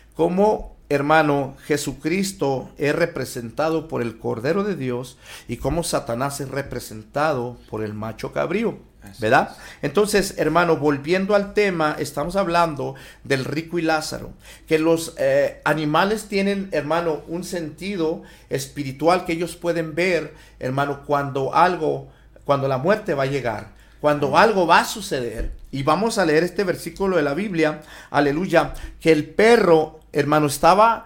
Como, hermano, Jesucristo es representado por el Cordero de Dios y como Satanás es representado por el macho cabrío, ¿verdad? Entonces, hermano, volviendo al tema, estamos hablando del rico y Lázaro, que los animales tienen, hermano, un sentido espiritual que ellos pueden ver, hermano, cuando la muerte va a llegar, cuando algo va a suceder. Y vamos a leer este versículo de la Biblia, aleluya, que el perro, hermano, estaba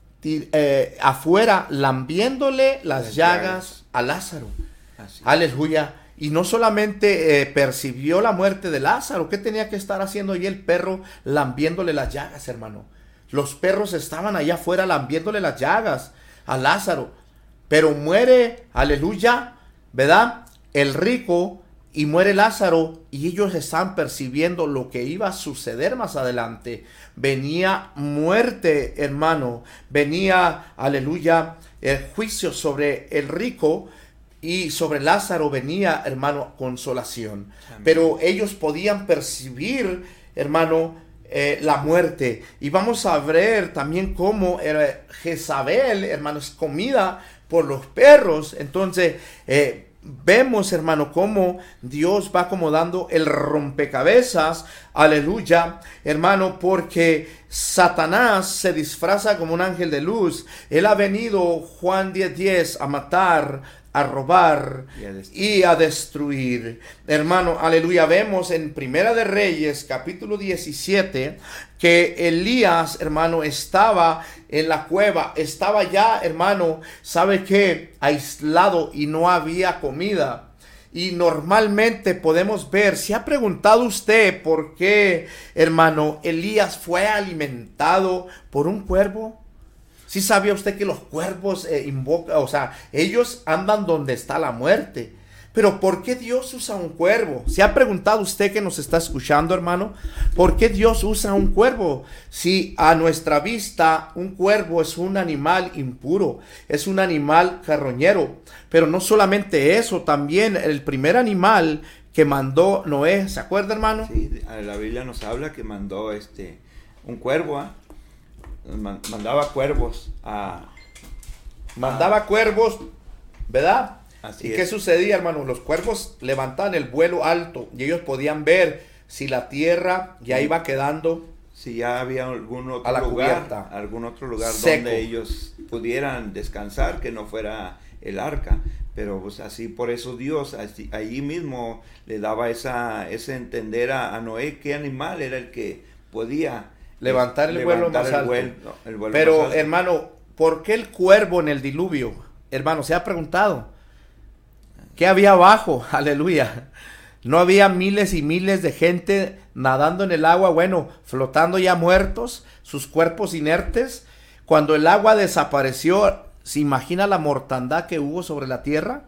afuera lambiéndole las llagas a Lázaro. Aleluya. Y no solamente percibió la muerte de Lázaro. ¿Qué tenía que estar haciendo ahí el perro lambiéndole las llagas, hermano? Los perros estaban allá afuera lambiéndole las llagas a Lázaro. Pero muere, aleluya, ¿verdad? El rico, y muere Lázaro, y ellos están percibiendo lo que iba a suceder más adelante. Venía muerte, hermano. Venía, aleluya, el juicio sobre el rico. Y sobre Lázaro venía, hermano, consolación. Amén. Pero ellos podían percibir, hermano, la muerte. Y vamos a ver también cómo Jezabel, hermano, es comida por los perros. Entonces, vemos, hermano, cómo Dios va acomodando el rompecabezas. Aleluya, hermano, porque Satanás se disfraza como un ángel de luz. Él ha venido, Juan 10:10, a matar, a robar y a destruir. Hermano, aleluya. Vemos en Primera de Reyes, capítulo 17, que Elías, hermano, estaba en la cueva. Estaba ya, hermano, ¿sabe qué? Aislado, y no había comida. Y normalmente podemos ver, ¿se ha preguntado usted por qué, hermano, Elías fue alimentado por un cuervo? ¿Sí sabía usted que los cuervos ellos andan donde está la muerte? Pero ¿por qué Dios usa un cuervo? ¿Se ha preguntado usted que nos está escuchando, hermano? ¿Por qué Dios usa un cuervo? Si a nuestra vista un cuervo es un animal impuro, es un animal carroñero. Pero no solamente eso, también el primer animal que mandó Noé, ¿se acuerda, hermano? Sí, la Biblia nos habla que mandó un cuervo, mandaba cuervos Mandaba cuervos, ¿verdad? Así ¿Y es. qué sucedía, hermano? Los cuervos levantaban el vuelo alto y ellos podían ver si la tierra ya iba quedando si ya había algún a la otro lugar, cubierta, seco, donde ellos pudieran descansar, que no fuera el arca. Pero pues así, por eso Dios allí mismo le daba ese entender a Noé qué animal era el que podía levantar el vuelo más alto. El vuelo Pero, más alto. hermano, ¿por qué el cuervo en el diluvio? Hermano, ¿se ha preguntado? ¿Qué había abajo? Aleluya. No había miles y miles de gente nadando en el agua, bueno, flotando ya muertos, sus cuerpos inertes. Cuando el agua desapareció, ¿se imagina la mortandad que hubo sobre la tierra?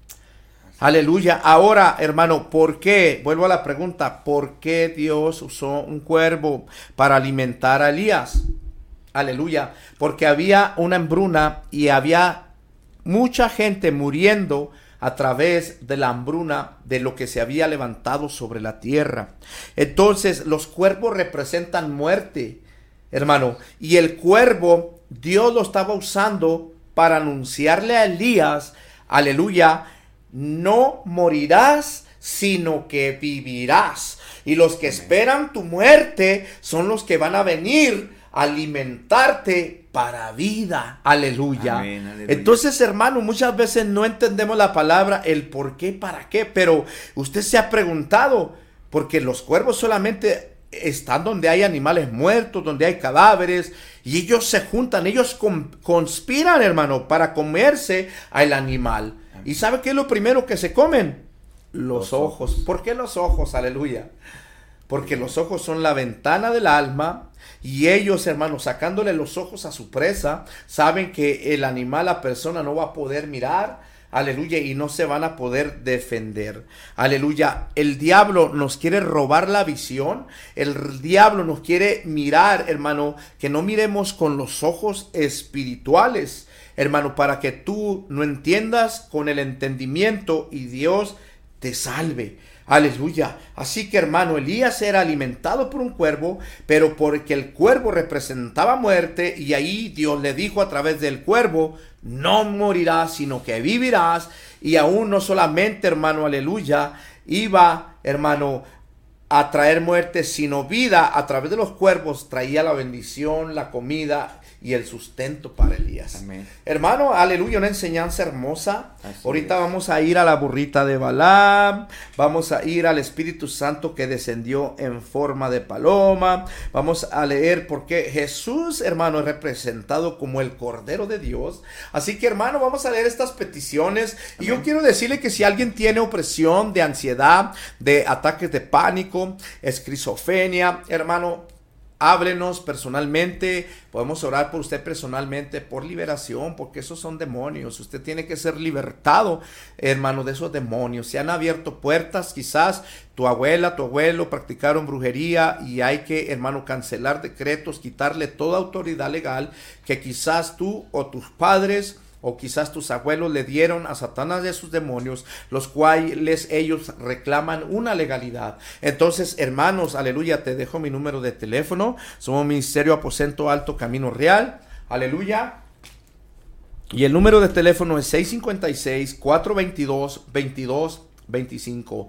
Aleluya. Ahora, hermano, ¿por qué? Vuelvo a la pregunta, ¿por qué Dios usó un cuervo para alimentar a Elías? Aleluya. Porque había una hambruna y había mucha gente muriendo a través de la hambruna de lo que se había levantado sobre la tierra. Entonces, los cuervos representan muerte, hermano. Y el cuervo, Dios lo estaba usando para anunciarle a Elías, aleluya, no morirás, sino que vivirás. Y los que esperan tu muerte son los que van a venir a alimentarte para vida. Aleluya. Amén, aleluya. Entonces, hermano, muchas veces no entendemos la palabra, el por qué, para qué, pero usted se ha preguntado, porque los cuervos solamente están donde hay animales muertos, donde hay cadáveres, y ellos se juntan, ellos conspiran, hermano, para comerse al animal. ¿Y sabe qué es lo primero que se comen? Los ojos. ¿Por qué los ojos? Aleluya. Porque los ojos son la ventana del alma. Y ellos, hermanos, sacándole los ojos a su presa, saben que el animal, la persona, no va a poder mirar, aleluya, y no se van a poder defender, aleluya. El diablo nos quiere robar la visión, el diablo nos quiere mirar, hermano, que no miremos con los ojos espirituales, hermano, para que tú no entiendas con el entendimiento y Dios te salve. Aleluya. Así que, hermano, Elías era alimentado por un cuervo, pero porque el cuervo representaba muerte, y ahí Dios le dijo a través del cuervo, no morirás, sino que vivirás. Y aún no solamente, hermano, aleluya, iba, hermano, a traer muerte, sino vida. A través de los cuervos traía la bendición, la comida y el sustento para Elías. Amén. Hermano, aleluya, una enseñanza hermosa. Así Ahorita es. vamos a ir a la burrita de Balaam, vamos a ir al Espíritu Santo que descendió en forma de paloma, vamos a leer por qué Jesús, hermano, es representado como el Cordero de Dios. Así que, hermano, vamos a leer estas peticiones. Y yo quiero decirle que si alguien tiene opresión de ansiedad, de ataques de pánico, esquizofrenia, hermano, háblenos personalmente, podemos orar por usted personalmente, por liberación, porque esos son demonios. Usted tiene que ser libertado, hermano, de esos demonios. Se han abierto puertas, quizás tu abuela, tu abuelo practicaron brujería y hay que, hermano, cancelar decretos, quitarle toda autoridad legal que quizás tú o tus padres o quizás tus abuelos le dieron a Satanás de sus demonios, los cuales ellos reclaman una legalidad. Entonces, hermanos, aleluya, te dejo mi número de teléfono. Somos Ministerio Aposento Alto Camino Real, aleluya. Y el número de teléfono es 656-422-2225.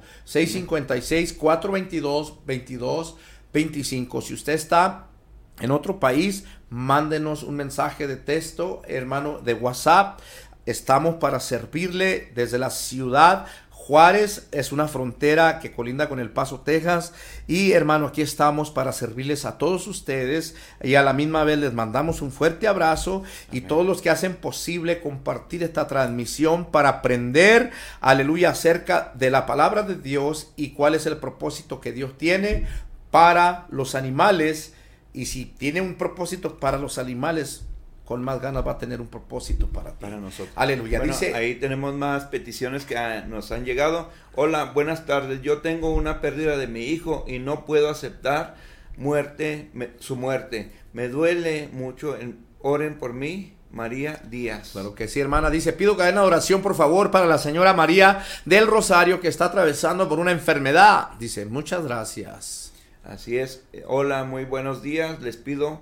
656-422-2225. Si usted está en otro país, mándenos un mensaje de texto, hermano, de WhatsApp. Estamos para servirle desde la ciudad Juárez. Es una frontera que colinda con El Paso, Texas. Y, hermano, aquí estamos para servirles a todos ustedes. Y a la misma vez les mandamos un fuerte abrazo. Y todos los que hacen posible compartir esta transmisión para aprender, aleluya, acerca de la palabra de Dios y cuál es el propósito que Dios tiene para los animales. Y si tiene un propósito para los animales, con más ganas va a tener un propósito para ti. Para nosotros. Aleluya. Bueno, dice, ahí tenemos más peticiones que nos han llegado. Hola, buenas tardes. Yo tengo una pérdida de mi hijo y no puedo aceptar su muerte. Me duele mucho. Oren por mí. María Díaz. Claro que sí, hermana. Dice, pido cadena de oración, por favor, para la señora María del Rosario, que está atravesando por una enfermedad. Dice, muchas gracias. Así es. Hola, muy buenos días. Les pido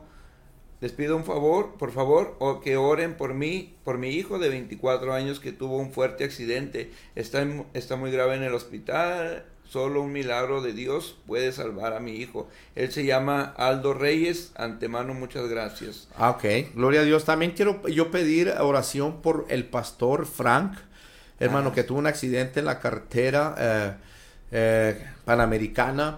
un favor, por favor, o que oren por mí, por mi hijo de 24 años que tuvo un fuerte accidente. Está muy grave en el hospital. Solo un milagro de Dios puede salvar a mi hijo. Él se llama Aldo Reyes. Antemano, muchas gracias. Ok, gloria a Dios. También quiero yo pedir oración por el pastor Frank, hermano, que tuvo un accidente en la carretera panamericana.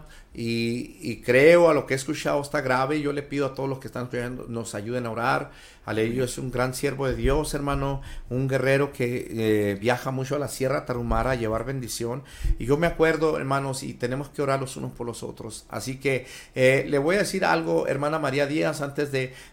Y creo, a lo que he escuchado, está grave. Yo le pido a todos los que están escuchando, nos ayuden a orar. Aleluya, es un gran siervo de Dios, hermano, un guerrero que viaja mucho a la Sierra Tarahumara a llevar bendición. Y yo me acuerdo, hermanos, y tenemos que orar los unos por los otros. Así que le voy a decir algo, hermana María Díaz, antes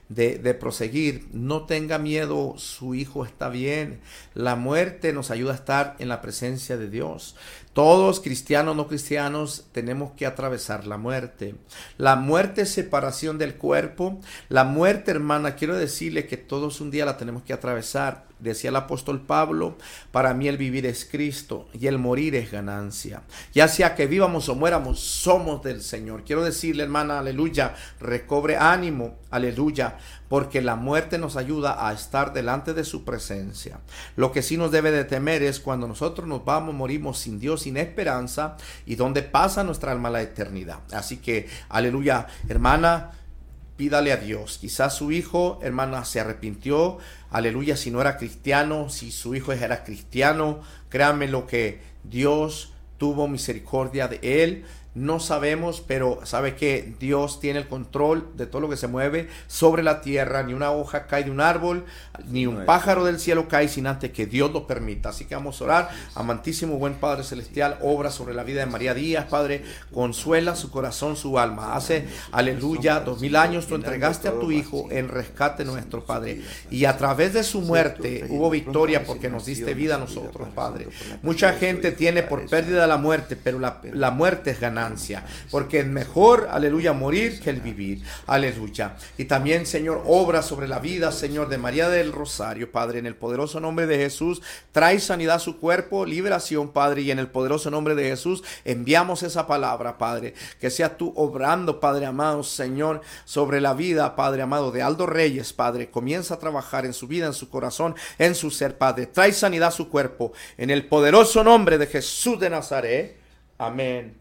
de proseguir. No tenga miedo, su hijo está bien. La muerte nos ayuda a estar en la presencia de Dios. Todos, cristianos, no cristianos, tenemos que atravesar la muerte. La muerte es separación del cuerpo. La muerte, hermana, quiero decirle que todos un día la tenemos que atravesar. Decía el apóstol Pablo, para mí el vivir es Cristo y el morir es ganancia. Ya sea que vivamos o muéramos, somos del Señor. Quiero decirle, hermana, aleluya, recobre ánimo, aleluya, porque la muerte nos ayuda a estar delante de su presencia. Lo que sí nos debe de temer es cuando nosotros nos vamos, morimos sin Dios, sin esperanza, y donde pasa nuestra alma la eternidad. Así que, aleluya, hermana, pídale a Dios. Quizás su hijo, hermana, se arrepintió. Aleluya, si no era cristiano, si su hijo era cristiano, créanme lo que Dios tuvo misericordia de él. No sabemos, pero sabe que Dios tiene el control de todo lo que se mueve sobre la tierra. Ni una hoja cae de un árbol, ni un pájaro del cielo cae sin antes que Dios lo permita. Así que vamos a orar. Amantísimo buen Padre Celestial, obra sobre la vida de María Díaz, Padre. Consuela su corazón, su alma. Hace, aleluya, 2000 años tú entregaste a tu hijo en rescate nuestro, Padre. Y a través de su muerte hubo victoria porque nos diste vida a nosotros, Padre. Mucha gente tiene por pérdida la muerte, pero la muerte es ganancia. Porque es mejor, aleluya, morir que el vivir, aleluya. Y también, Señor, obra sobre la vida, Señor, de María del Rosario, Padre, en el poderoso nombre de Jesús. Trae sanidad a su cuerpo, liberación, Padre, y en el poderoso nombre de Jesús enviamos esa palabra, Padre, que sea tú obrando, Padre amado, Señor, sobre la vida, Padre amado, de Aldo Reyes, Padre. Comienza a trabajar en su vida, en su corazón, en su ser, Padre. Trae sanidad a su cuerpo, en el poderoso nombre de Jesús de Nazaret. Amén.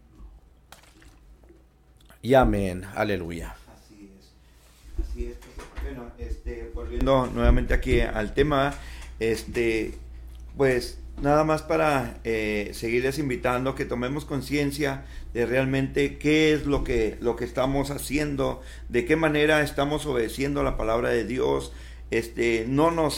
Y amén, aleluya. Así es. Bueno, volviendo nuevamente aquí al tema, pues nada más para seguirles invitando que tomemos conciencia de realmente qué es lo que estamos haciendo, de qué manera estamos obedeciendo la palabra de Dios. No nos,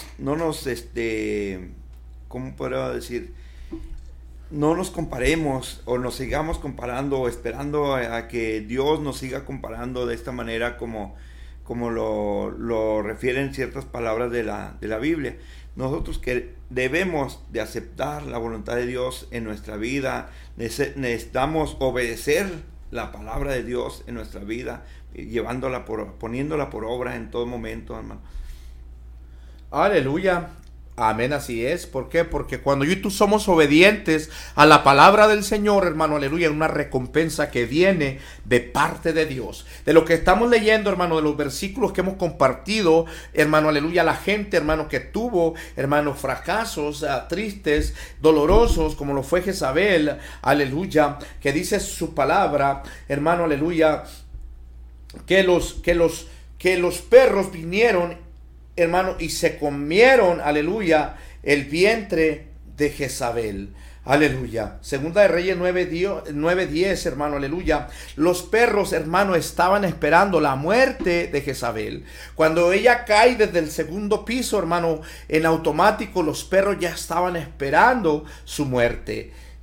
¿cómo puedo decir? No nos comparemos o nos sigamos comparando o esperando a que Dios nos siga comparando de esta manera como lo refieren ciertas palabras de la Biblia. Nosotros que debemos de aceptar la voluntad de Dios en nuestra vida, necesitamos obedecer la palabra de Dios en nuestra vida, poniéndola por obra en todo momento, hermano. Aleluya. Amén, así es. ¿Por qué? Porque cuando yo y tú somos obedientes a la palabra del Señor, hermano, aleluya, una recompensa que viene de parte de Dios. De lo que estamos leyendo, hermano, de los versículos que hemos compartido, hermano, aleluya, la gente, hermano, que tuvo, hermano, fracasos tristes, dolorosos, como lo fue Jezabel, aleluya, que dice su palabra, hermano, aleluya, que los perros vinieron, hermano, y se comieron, aleluya, el vientre de Jezabel. Aleluya. Segunda de Reyes 9:10, hermano, aleluya. Los perros, hermano, estaban esperando la muerte de Jezabel. Cuando ella cae desde el segundo piso, hermano, en automático los perros ya estaban esperando su muerte.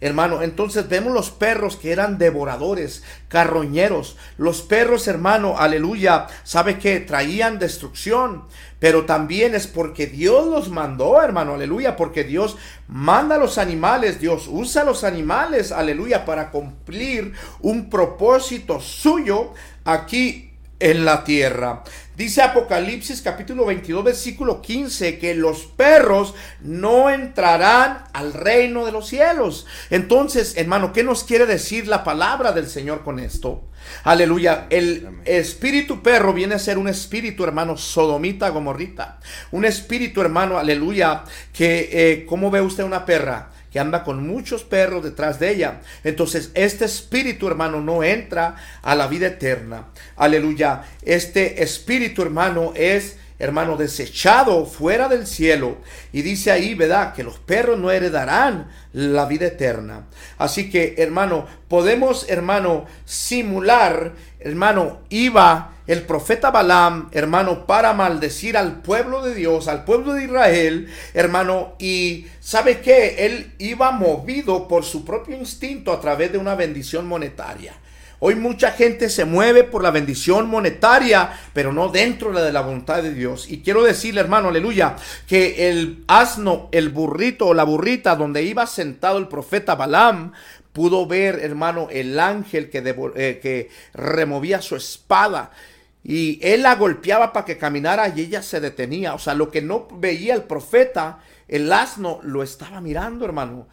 Hermano, entonces vemos los perros que eran devoradores, carroñeros. Los perros, hermano, aleluya, ¿sabe qué? Traían destrucción. Pero también es porque Dios los mandó, hermano, aleluya. Porque Dios manda a los animales, Dios usa a los animales, aleluya, para cumplir un propósito suyo aquí en la tierra. Dice Apocalipsis capítulo 22 versículo 15 que los perros no entrarán al reino de los cielos. Entonces, hermano, ¿qué nos quiere decir la palabra del Señor con esto? Aleluya. El espíritu perro viene a ser un espíritu, hermano, sodomita, gomorrita. Un espíritu, hermano, aleluya, que ¿cómo ve usted una perra? Que anda con muchos perros detrás de ella. Entonces este espíritu, hermano, no entra a la vida eterna. Aleluya. Este espíritu, hermano, es, hermano, desechado fuera del cielo. Y dice ahí, ¿verdad?, que los perros no heredarán la vida eterna. Así que, hermano, podemos, hermano, simular, hermano, iba el profeta Balaam, hermano, para maldecir al pueblo de Dios, al pueblo de Israel, hermano, y ¿sabe qué? Él iba movido por su propio instinto a través de una bendición monetaria. Hoy mucha gente se mueve por la bendición monetaria, pero no dentro de la voluntad de Dios. Y quiero decirle, hermano, aleluya, que el asno, el burrito o la burrita donde iba sentado el profeta Balaam, pudo ver, hermano, el ángel que removía su espada. Y él la golpeaba para que caminara y ella se detenía. O sea, lo que no veía el profeta, el asno lo estaba mirando, hermano.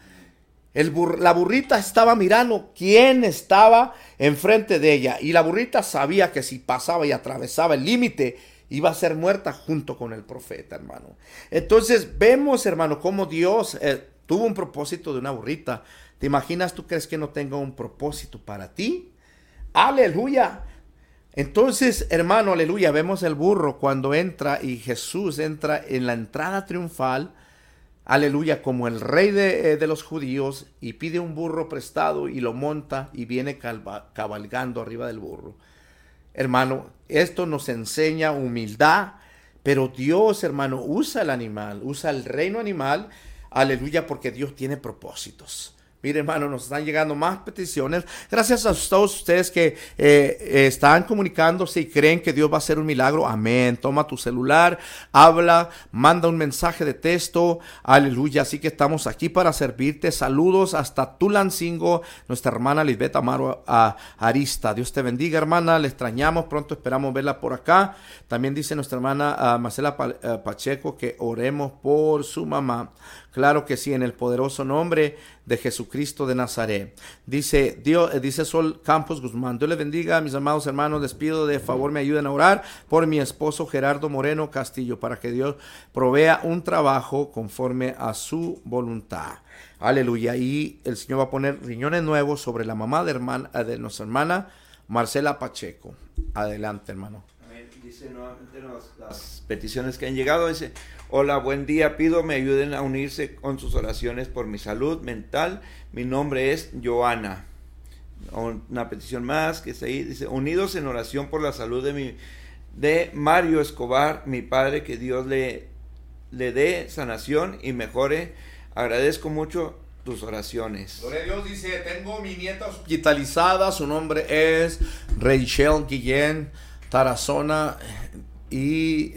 La burrita estaba mirando quién estaba enfrente de ella. Y la burrita sabía que si pasaba y atravesaba el límite, iba a ser muerta junto con el profeta, hermano. Entonces vemos, hermano, cómo Dios tuvo un propósito de una burrita. ¿Te imaginas? ¿Tú crees que no tenga un propósito para ti? ¡Aleluya! Entonces, hermano, aleluya, vemos el burro cuando entra y Jesús entra en la entrada triunfal, aleluya, como el rey de los judíos, y pide un burro prestado y lo monta y viene cabalgando arriba del burro. Hermano, esto nos enseña humildad, pero Dios, hermano, usa el animal, usa el reino animal, aleluya, porque Dios tiene propósitos. Mire, hermano, nos están llegando más peticiones. Gracias a todos ustedes que están comunicándose y creen que Dios va a hacer un milagro. Amén. Toma tu celular, habla, manda un mensaje de texto. Aleluya. Así que estamos aquí para servirte. Saludos hasta Tulancingo, nuestra hermana Lisbeth Amaro Arista. Dios te bendiga, hermana. Le extrañamos. Pronto esperamos verla por acá. También dice nuestra hermana Marcela Pacheco que oremos por su mamá. Claro que sí, en el poderoso nombre de Jesucristo de Nazaret. Dice Sol Campos Guzmán: Dios les bendiga, mis amados hermanos. Les pido de favor me ayuden a orar por mi esposo Gerardo Moreno Castillo, para que Dios provea un trabajo conforme a su voluntad. Aleluya. Y el Señor va a poner riñones nuevos sobre la mamá de nuestra hermana Marcela Pacheco. Adelante, hermano. Dice nuevamente las peticiones que han llegado. Dice: hola, buen día, pido me ayuden a unirse con sus oraciones por mi salud mental. Mi nombre es Joana. Una petición más que está ahí. Dice: unidos en oración por la salud de Mario Escobar, mi padre, que Dios le dé sanación y mejore. Agradezco mucho tus oraciones. Gloria a Dios. Dice: tengo mi nieta hospitalizada, su nombre es Rachel Guillén Tarazona, y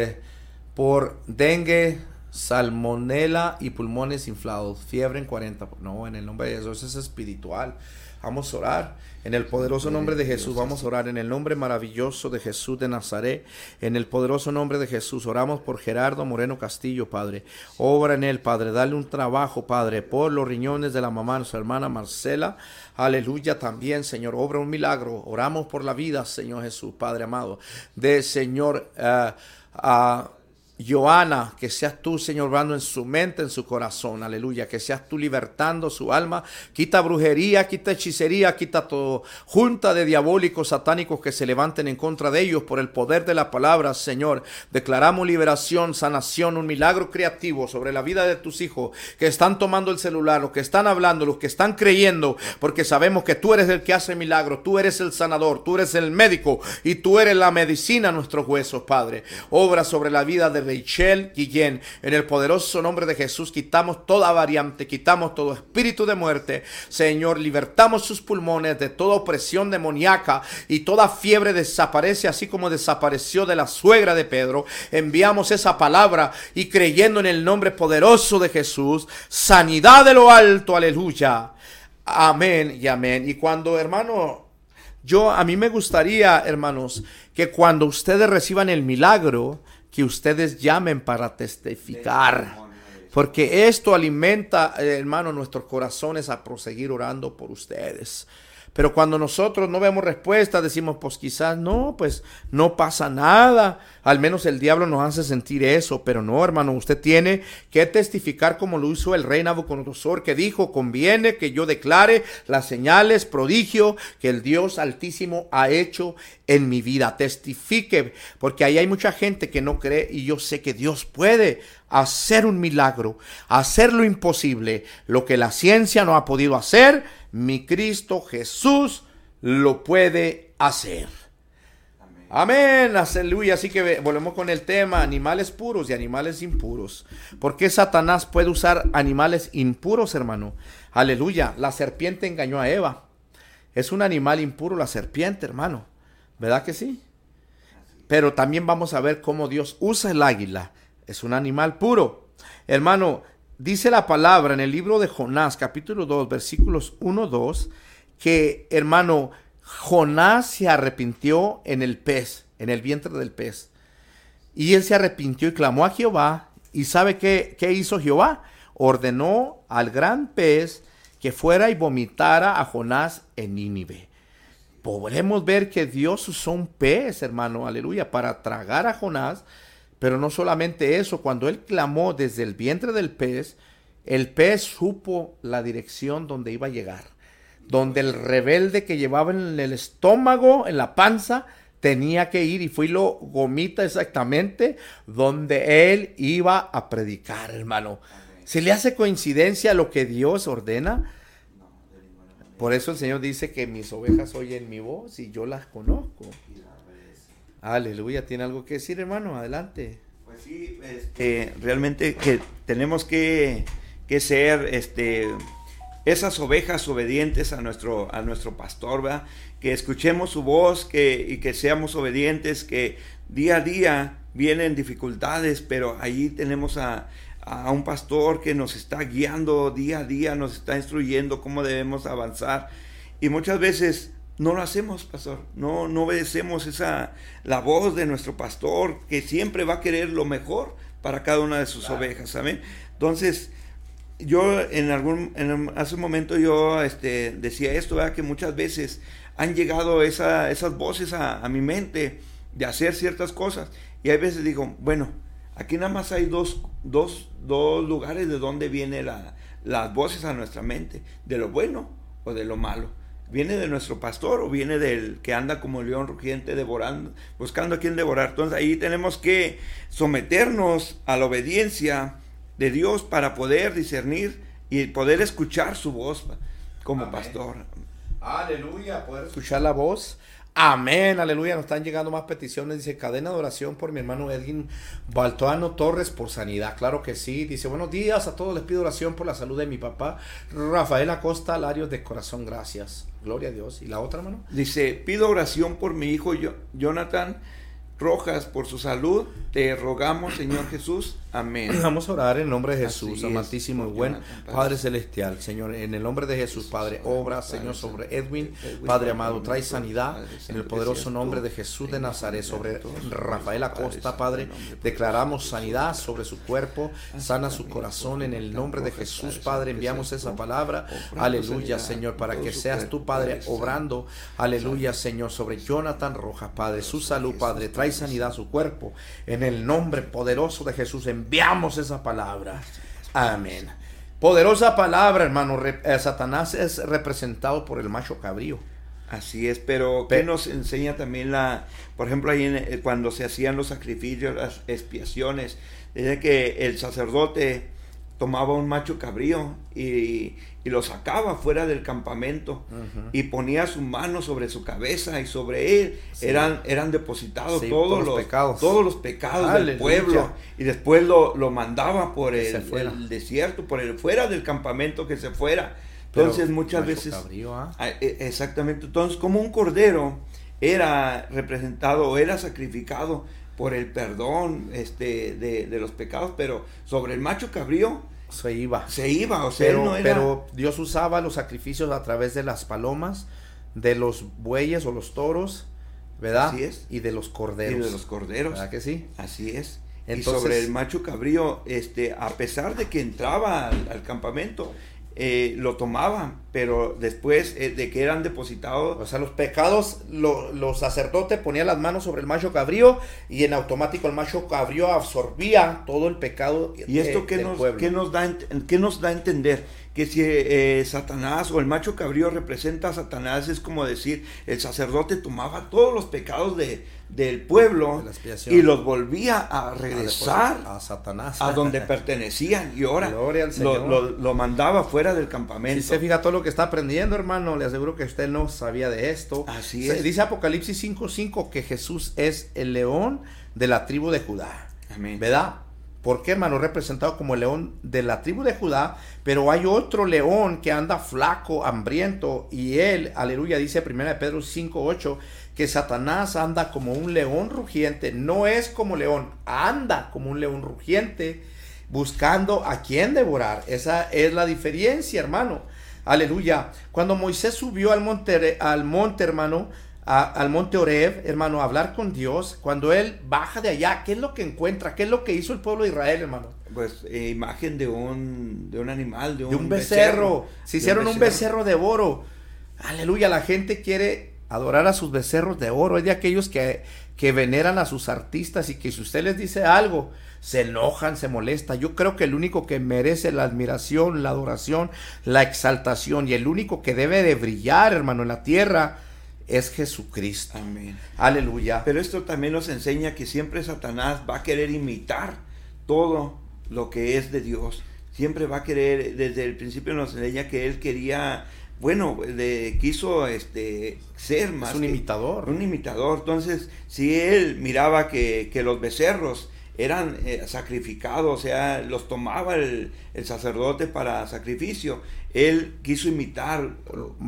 por dengue, salmonela y pulmones inflados, fiebre en 40. No, en el nombre de Jesús, es espiritual. Vamos a orar en el poderoso nombre de Jesús. Vamos a orar en el nombre maravilloso de Jesús de Nazaret. En el poderoso nombre de Jesús oramos por Gerardo Moreno Castillo, Padre. Obra en él, Padre. Dale un trabajo, Padre, por los riñones de la mamá, nuestra hermana Marcela. Aleluya también, Señor. Obra un milagro. Oramos por la vida, Señor Jesús, Padre amado, de Señor Joana, que seas tú, Señor, obrando en su mente, en su corazón, aleluya, que seas tú libertando su alma. Quita brujería, quita hechicería, quita todo junta de diabólicos satánicos que se levanten en contra de ellos por el poder de la palabra, Señor. Declaramos liberación, sanación, un milagro creativo sobre la vida de tus hijos que están tomando el celular, los que están hablando, los que están creyendo, porque sabemos que tú eres el que hace milagros, tú eres el sanador, tú eres el médico y tú eres la medicina a nuestros huesos, Padre. Obra sobre la vida del Rachel Guillén. En el poderoso nombre de Jesús quitamos toda variante, quitamos todo espíritu de muerte. Señor, libertamos sus pulmones de toda opresión demoníaca y toda fiebre desaparece, así como desapareció de la suegra de Pedro. Enviamos esa palabra y creyendo en el nombre poderoso de Jesús, sanidad de lo alto, aleluya. Amén y amén. Y cuando, hermano, a mí me gustaría, hermanos, que cuando ustedes reciban el milagro, que ustedes llamen para testificar. Porque esto alimenta, hermano, nuestros corazones a proseguir orando por ustedes. Pero cuando nosotros no vemos respuesta, decimos, pues quizás no, pues no pasa nada. Al menos el diablo nos hace sentir eso. Pero no, hermano, usted tiene que testificar como lo hizo el rey Nabucodonosor, que dijo, conviene que yo declare las señales, prodigio que el Dios Altísimo ha hecho en mi vida. Testifique, porque ahí hay mucha gente que no cree y yo sé que Dios puede hacer un milagro, hacer lo imposible, lo que la ciencia no ha podido hacer. Mi Cristo Jesús lo puede hacer. Amén, aleluya. Así que volvemos con el tema, animales puros y animales impuros. ¿Por qué Satanás puede usar animales impuros, hermano? Aleluya, la serpiente engañó a Eva. Es un animal impuro la serpiente, hermano. ¿Verdad que sí? Pero también vamos a ver cómo Dios usa el águila. Es un animal puro. Hermano, dice la palabra en el libro de Jonás, capítulo 2, versículos 1-2, que, hermano, Jonás se arrepintió en el pez, en el vientre del pez. Y él se arrepintió y clamó a Jehová. ¿Y sabe qué hizo Jehová? Ordenó al gran pez que fuera y vomitara a Jonás en Nínive. Podremos ver que Dios usó un pez, hermano, aleluya, para tragar a Jonás. Pero no solamente eso, cuando él clamó desde el vientre del pez, el pez supo la dirección donde iba a llegar. Donde el rebelde que llevaba en el estómago, en la panza, tenía que ir y fue y lo vomita exactamente donde él iba a predicar, hermano. ¿Se le hace coincidencia lo que Dios ordena? Por eso el Señor dice que mis ovejas oyen mi voz y yo las conozco. Aleluya, ¿tiene algo que decir, hermano? Adelante. Pues sí, realmente que tenemos que ser esas ovejas obedientes a nuestro pastor, ¿verdad? Que escuchemos su voz y que seamos obedientes, que día a día vienen dificultades, pero ahí tenemos a un pastor que nos está guiando día a día, nos está instruyendo cómo debemos avanzar. Y muchas veces no lo hacemos, pastor, no obedecemos la voz de nuestro pastor, que siempre va a querer lo mejor para cada una de sus ovejas, amén. Entonces, yo hace un momento yo decía esto, ¿verdad? Que muchas veces han llegado esas voces a mi mente de hacer ciertas cosas, y hay veces digo, bueno, aquí nada más hay dos lugares de donde vienen las voces a nuestra mente, de lo bueno o de lo malo. ¿Viene de nuestro pastor o viene del que anda como león rugiente buscando a quien devorar? Entonces ahí tenemos que someternos a la obediencia de Dios para poder discernir y poder escuchar su voz como Amén. Pastor. Aleluya, poder escuchar la voz. Amén, aleluya. Nos están llegando más peticiones. Dice, cadena de oración por mi hermano Edwin Baltoano Torres por sanidad. Claro que sí. Dice, buenos días a todos. Les pido oración por la salud de mi papá Rafael Acosta Larios de corazón. Gracias. Gloria a Dios. ¿Y la otra, hermano? Dice, pido oración por mi hijo Jonathan Rojas por su salud. Te rogamos, Señor Jesús. Amén. Vamos a orar en el nombre de Jesús, amantísimo y buen Padre Celestial. Señor, en el nombre de Jesús, Padre, obra, Señor, sobre Edwin, Padre amado, trae sanidad en el poderoso nombre de Jesús de Nazaret, sobre Rafael Acosta, Padre, declaramos sanidad sobre su cuerpo, sana su corazón en el nombre de Jesús, Padre, enviamos esa palabra, aleluya, Señor, para que seas tú, Padre, obrando, aleluya, Señor, sobre Jonathan Rojas, Padre, su salud, Padre, trae sanidad a su cuerpo, en el nombre poderoso de Jesús, enviamos esa palabra. Amén. Poderosa palabra, hermano. Satanás es representado por el macho cabrío. Así es, pero ¿qué nos enseña también por ejemplo, ahí cuando se hacían los sacrificios, las expiaciones? Dice que el sacerdote tomaba un macho cabrío y lo sacaba fuera del campamento y ponía su mano sobre su cabeza y sobre él eran depositados todos los pecados del pueblo, y después lo mandaba por el desierto, fuera del campamento, que se fuera. Entonces muchas veces exactamente, entonces como un cordero era representado, era sacrificado por el perdón de los pecados, pero sobre el macho cabrío se iba, o sea, pero Dios usaba los sacrificios a través de las palomas, de los bueyes o los toros, ¿verdad? Así es. Y de los corderos. ¿Verdad que sí? Así es. Entonces, y sobre el macho cabrío, a pesar de que entraba al campamento, lo tomaban, pero después de que eran depositados, o sea, los pecados, los sacerdotes ponían las manos sobre el macho cabrío y en automático el macho cabrío absorbía todo el pecado. Y esto ¿qué nos da a entender? Que si Satanás o el macho cabrío representa a Satanás, es como decir, el sacerdote tomaba todos los pecados del pueblo y los volvía a regresar a Satanás, a donde pertenecían, y ahora lo mandaba fuera del campamento. Si se fija todo lo que está aprendiendo, hermano, le aseguro que usted no sabía de esto. Así es. Dice Apocalipsis 5:5 que Jesús es el león de la tribu de Judá. Amén. ¿Verdad? ¿Por qué, hermano? Representado como el león de la tribu de Judá, pero hay otro león que anda flaco, hambriento, y él, aleluya, dice 1 Pedro 5:8, que Satanás anda como un león rugiente, no es como león, anda como un león rugiente, buscando a quien devorar. Esa es la diferencia, hermano. Aleluya. Cuando Moisés subió al monte, hermano, al monte Oreb, hermano, a hablar con Dios, cuando él baja de allá, ¿qué es lo que encuentra? ¿Qué es lo que hizo el pueblo de Israel, hermano? Pues imagen de un animal, de un becerro. Se hicieron un becerro de oro. Aleluya, la gente quiere adorar a sus becerros de oro. Es de aquellos que veneran a sus artistas y que si usted les dice algo, se enojan, se molestan. Yo creo que el único que merece la admiración, la adoración, la exaltación, y el único que debe de brillar, hermano, en la tierra, es Jesucristo. Amén. Aleluya. Pero esto también nos enseña que siempre Satanás va a querer imitar todo lo que es de Dios. Siempre va a querer, desde el principio nos enseña que él quería, quiso ser más. Es un imitador. Un imitador. Entonces, si él miraba que los becerros eran sacrificados, o sea, los tomaba el sacerdote para sacrificio, él quiso imitar.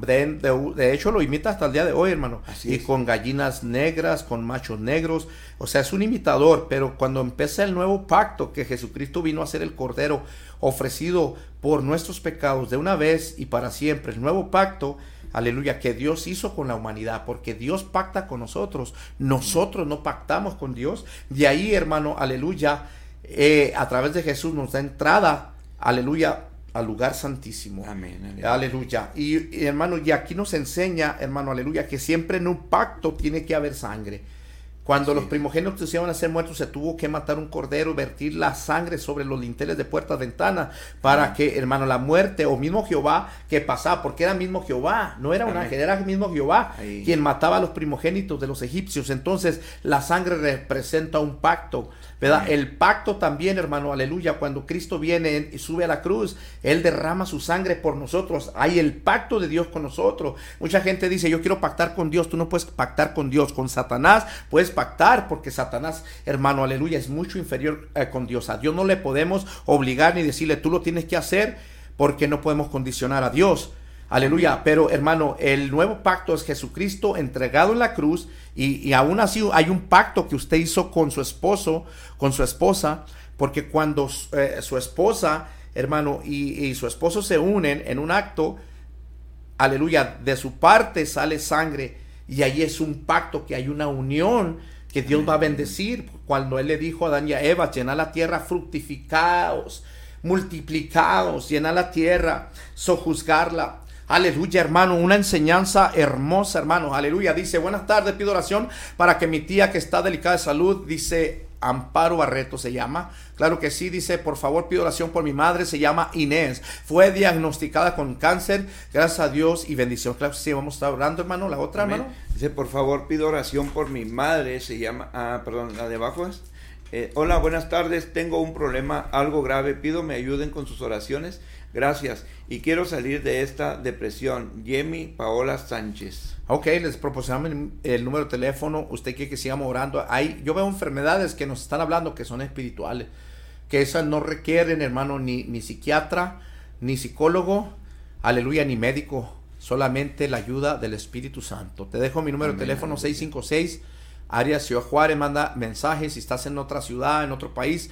De hecho lo imita hasta el día de hoy, hermano. Así es. Con gallinas negras, con machos negros, o sea, es un imitador. Pero cuando empieza el nuevo pacto, que Jesucristo vino a ser el cordero ofrecido por nuestros pecados de una vez y para siempre, el nuevo pacto, aleluya, que Dios hizo con la humanidad, porque Dios pacta con nosotros no pactamos con Dios. De ahí, hermano, aleluya, a través de Jesús nos da entrada, aleluya, al lugar santísimo. Amén. Aleluya. Y hermano, y aquí nos enseña, hermano, aleluya, que siempre en un pacto tiene que haber sangre. Cuando los primogénitos iban a ser muertos, se tuvo que matar un cordero, vertir la sangre sobre los dinteles de puertas, ventanas, para que, hermano, la muerte, o mismo Jehová que pasaba, porque era mismo Jehová, no era un ángel, era el mismo Jehová quien mataba a los primogénitos de los egipcios. Entonces, la sangre representa un pacto, ¿verdad? El pacto también, hermano, aleluya, cuando Cristo viene y sube a la cruz, Él derrama su sangre por nosotros. Hay el pacto de Dios con nosotros. Mucha gente dice, yo quiero pactar con Dios. Tú no puedes pactar con Dios. Con Satanás puedes pactar, porque Satanás, hermano, aleluya, es mucho inferior con Dios. A Dios no le podemos obligar ni decirle, tú lo tienes que hacer, porque no podemos condicionar a Dios. Aleluya. Pero, hermano, el nuevo pacto es Jesucristo entregado en la cruz, y aún así hay un pacto que usted hizo con su esposo, con su esposa, porque cuando su esposa, hermano, y su esposo se unen en un acto, aleluya, de su parte sale sangre, y ahí es un pacto, que hay una unión que Dios va a bendecir. Cuando Él le dijo a Adán y a Eva, llenad la tierra, fructificaos, multiplicados, llenad la tierra, sojuzgarla. Aleluya, hermano, una enseñanza hermosa, hermano. Aleluya. Dice, buenas tardes, pido oración para que mi tía, que está delicada de salud, dice Amparo Barreto se llama. Claro que sí. Dice, por favor, pido oración por mi madre, se llama Inés, fue diagnosticada con cáncer, gracias a Dios y bendición. Claro que sí, vamos a estar orando, hermano. La otra, amén, hermano. Dice, por favor, pido oración por mi madre, se llama, la de abajo es, Hola, buenas tardes. Tengo un problema algo grave. Pido me ayuden con sus oraciones. Gracias. Y quiero salir de esta depresión. Yemi Paola Sánchez. Ok, les proporcionamos el número de teléfono. Usted quiere que sigamos orando. Yo veo enfermedades que nos están hablando que son espirituales, que esas no requieren, hermano, ni psiquiatra, ni psicólogo, aleluya, ni médico, solamente la ayuda del Espíritu Santo. Te dejo mi número de teléfono, 656 área Ciudad Juárez. Manda mensajes si estás en otra ciudad, en otro país,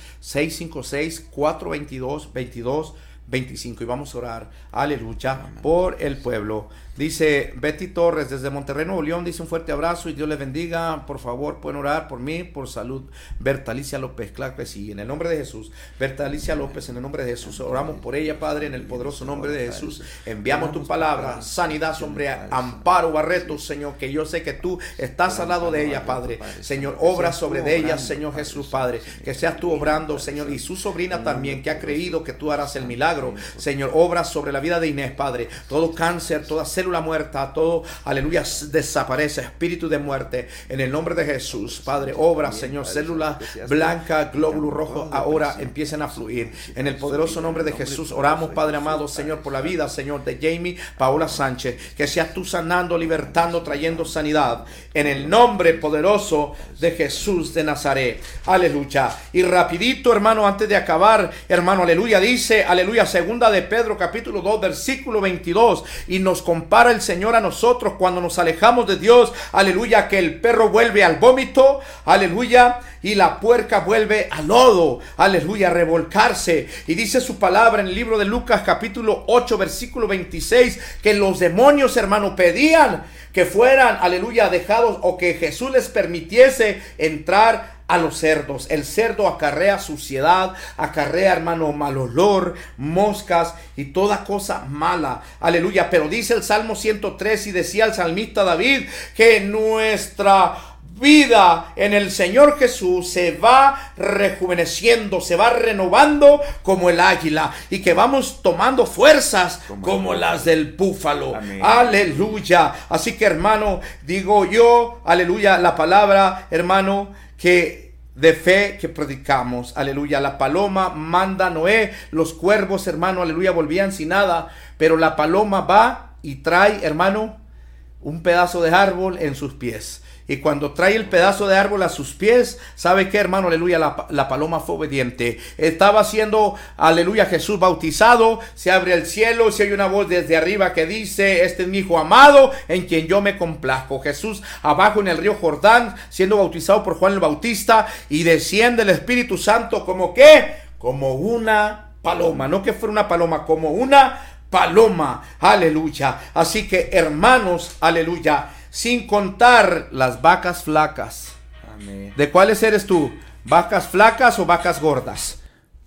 656-422-2225, y vamos a orar, aleluya, por el pueblo. Dice Betty Torres desde Monterrey, Nuevo León, dice un fuerte abrazo y Dios les bendiga. Por favor, pueden orar por mí, por salud. Bertalicia López, claro que sí, en el nombre de Jesús. Bertalicia López, en el nombre de Jesús, oramos por ella, Padre, en el poderoso nombre de Jesús. Enviamos tu palabra, sanidad sobre Amparo Barreto, Señor, que yo sé que tú estás al lado de ella, Padre. Señor, obra sobre de ella, Señor Jesús, Padre, que seas tú obrando, Señor, y su sobrina también, que ha creído que tú harás el milagro. Señor, obra sobre la vida de Inés, Padre. Todo cáncer, toda célula muerta, todo, aleluya, desaparece, espíritu de muerte, en el nombre de Jesús, Padre, obra, Señor, célula blanca, glóbulo rojo, ahora empiecen a fluir, en el poderoso nombre de Jesús. Oramos, Padre amado, Señor, por la vida, Señor, de Yemi Paola Sánchez, que seas tú sanando, libertando, trayendo sanidad, en el nombre poderoso de Jesús de Nazaret, aleluya. Y rapidito, hermano, antes de acabar, hermano, aleluya, dice, aleluya, segunda de Pedro, capítulo 2, versículo 22, y nos compara el Señor a nosotros cuando nos alejamos de Dios, aleluya, que el perro vuelve al vómito, aleluya, y la puerca vuelve al lodo, aleluya, a revolcarse. Y dice su palabra en el libro de Lucas capítulo 8 versículo 26, que los demonios, hermano, pedían que fueran, aleluya, dejados, o que Jesús les permitiese entrar a los cerdos. El cerdo acarrea suciedad, acarrea, hermano, mal olor, moscas y toda cosa mala, aleluya. Pero dice el Salmo 103, y decía el salmista David, que nuestra vida en el Señor Jesús se va rejuveneciendo, se va renovando como el águila, y que vamos tomando fuerzas como las del búfalo. Amén. Aleluya. Así que, hermano, digo yo, aleluya, la palabra, hermano, que de fe que predicamos, aleluya. La paloma manda a Noé, los cuervos, hermano, aleluya, volvían sin nada, pero la paloma va y trae, hermano, un pedazo de árbol en sus pies. Y cuando trae el pedazo de árbol a sus pies, ¿sabe qué, hermano? Aleluya, la paloma fue obediente. Estaba siendo, aleluya, Jesús bautizado. Se abre el cielo, se oye una voz desde arriba que dice, este es mi hijo amado, en quien yo me complazco. Jesús abajo en el río Jordán, siendo bautizado por Juan el Bautista, y desciende el Espíritu Santo como ¿qué? Como una paloma. No que fuera una paloma, como una paloma. Aleluya. Así que, hermanos, aleluya, sin contar las vacas flacas. Amén. ¿De cuáles eres tú? ¿Vacas flacas o vacas gordas?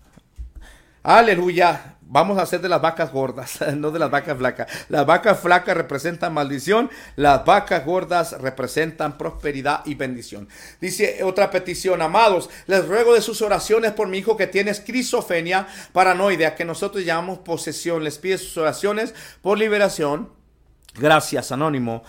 Aleluya. Vamos a hacer de las vacas gordas, no de las vacas flacas. Las vacas flacas representan maldición, las vacas gordas representan prosperidad y bendición. Dice otra petición: amados, les ruego de sus oraciones por mi hijo que tiene esquizofrenia paranoidea, que nosotros llamamos posesión. Les pide sus oraciones por liberación. Gracias, anónimo.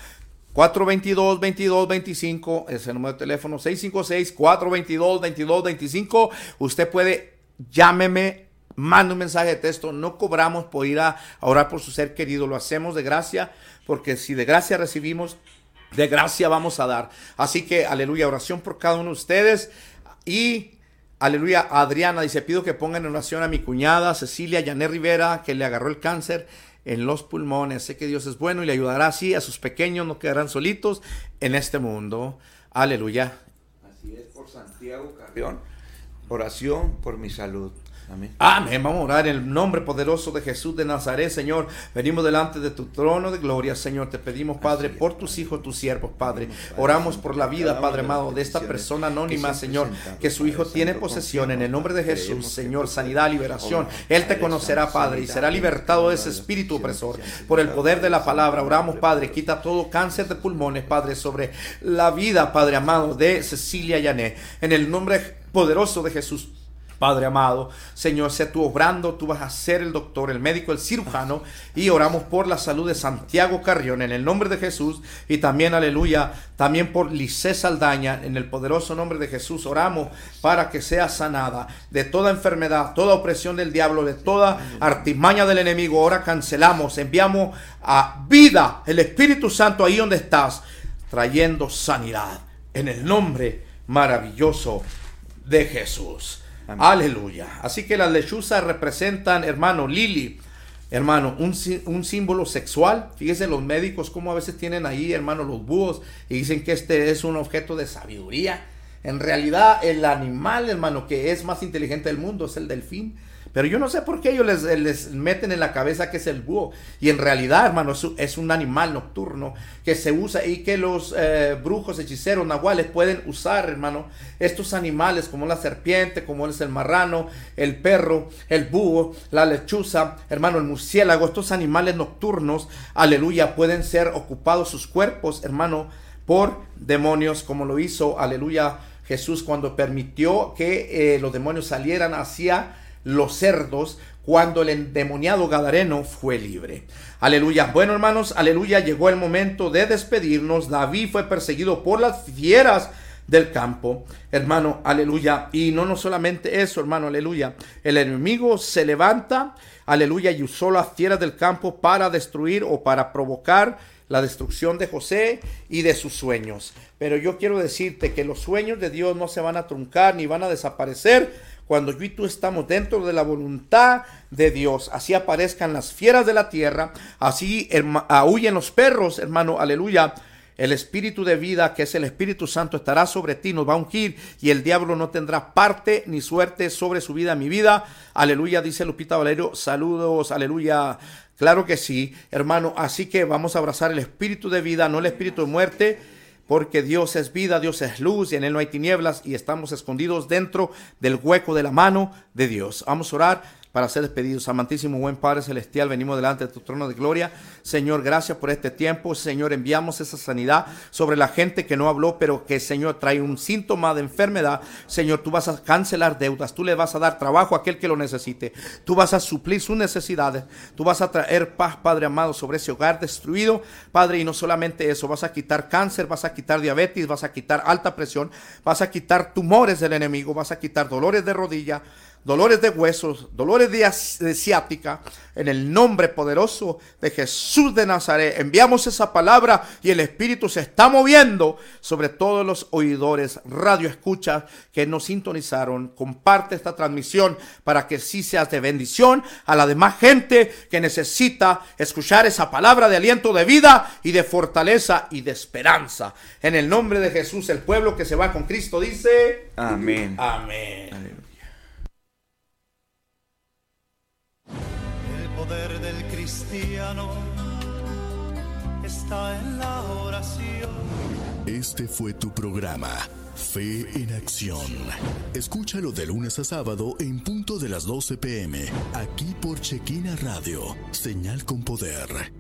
422-2225 es el número de teléfono, 656-422-2225. Usted puede, llámeme, manda un mensaje de texto. No cobramos por ir a orar por su ser querido, lo hacemos de gracia, porque si de gracia recibimos, de gracia vamos a dar. Así que, aleluya, oración por cada uno de ustedes. Y aleluya, Adriana dice, pido que pongan en oración a mi cuñada Cecilia Yané Rivera, que le agarró el cáncer en los pulmones. Sé que Dios es bueno y le ayudará así a sus pequeños, no quedarán solitos en este mundo. Aleluya. Así es, por Santiago Carrión, oración por mi salud. Amén. Amén. Vamos a orar en el nombre poderoso de Jesús de Nazaret. Señor, venimos delante de tu trono de gloria. Señor, te pedimos, Padre, por tus hijos, tus siervos, Padre. Oramos por la vida, Padre amado, de esta persona anónima, Señor, que su hijo tiene posesión. En el nombre de Jesús, Señor, sanidad, liberación. Él te conocerá, Padre, y será libertado de ese espíritu opresor. Por el poder de la palabra, oramos, Padre, quita todo cáncer de pulmones, Padre, sobre la vida, Padre amado, de Cecilia Yané. En el nombre poderoso de Jesús. Padre amado, Señor, sé tú obrando, tú vas a ser el doctor, el médico, el cirujano, y oramos por la salud de Santiago Carrión en el nombre de Jesús, y también, aleluya, también por Lice Saldaña en el poderoso nombre de Jesús. Oramos para que sea sanada de toda enfermedad, toda opresión del diablo, de toda artimaña del enemigo. Ahora cancelamos, enviamos a vida el Espíritu Santo ahí donde estás, trayendo sanidad en el nombre maravilloso de Jesús. Amén. Aleluya. Así que las lechuzas representan, hermano, Lili, hermano, un símbolo sexual. Fíjense los médicos como a veces tienen ahí, hermano, los búhos, y dicen que este es un objeto de sabiduría. En realidad el animal, hermano, que es más inteligente del mundo es el delfín. Pero yo no sé por qué ellos les meten en la cabeza que es el búho. Y en realidad, hermano, es un animal nocturno que se usa, y que los brujos, hechiceros, nahuales pueden usar, hermano, estos animales como la serpiente, como es el marrano, el perro, el búho, la lechuza, hermano, el murciélago. Estos animales nocturnos, aleluya, pueden ser ocupados sus cuerpos, hermano, por demonios, como lo hizo, aleluya, Jesús cuando permitió que los demonios salieran hacia los cerdos, cuando el endemoniado gadareno fue libre. Aleluya. Bueno, hermanos, aleluya, llegó el momento de despedirnos. David fue perseguido por las fieras del campo, hermano, aleluya. Y no solamente eso, hermano, aleluya. El enemigo se levanta, aleluya, y usó las fieras del campo para destruir o para provocar la destrucción de José y de sus sueños. Pero yo quiero decirte que los sueños de Dios no se van a truncar ni van a desaparecer cuando yo y tú estamos dentro de la voluntad de Dios. Así aparezcan las fieras de la tierra, así aúllen los perros, hermano, aleluya. El espíritu de vida, que es el Espíritu Santo, estará sobre ti, nos va a ungir, y el diablo no tendrá parte ni suerte sobre su vida, mi vida. Aleluya, dice Lupita Valerio, saludos, aleluya. Claro que sí, hermano, así que vamos a abrazar el espíritu de vida, no el espíritu de muerte, porque Dios es vida, Dios es luz, y en Él no hay tinieblas, y estamos escondidos dentro del hueco de la mano de Dios. Vamos a orar para ser despedidos. Amantísimo buen Padre Celestial, venimos delante de tu trono de gloria. Señor, gracias por este tiempo. Señor, enviamos esa sanidad sobre la gente que no habló, pero que, Señor, trae un síntoma de enfermedad. Señor, tú vas a cancelar deudas, tú le vas a dar trabajo a aquel que lo necesite, tú vas a suplir sus necesidades, tú vas a traer paz, Padre amado, sobre ese hogar destruido, Padre. Y no solamente eso, vas a quitar cáncer, vas a quitar diabetes, vas a quitar alta presión, vas a quitar tumores del enemigo, vas a quitar dolores de rodilla, dolores de huesos, dolores de ciática, en el nombre poderoso de Jesús de Nazaret. Enviamos esa palabra y el Espíritu se está moviendo sobre todos los oidores, radioescuchas que nos sintonizaron. Comparte esta transmisión para que sí seas de bendición a la demás gente que necesita escuchar esa palabra de aliento, de vida y de fortaleza y de esperanza. En el nombre de Jesús, el pueblo que se va con Cristo dice: amén. Amén. Aleluya. El poder del cristiano está en la oración. Este fue tu programa, Fe en Acción. Escúchalo de lunes a sábado en punto de las 12 p.m. aquí por Chequina Radio, señal con poder.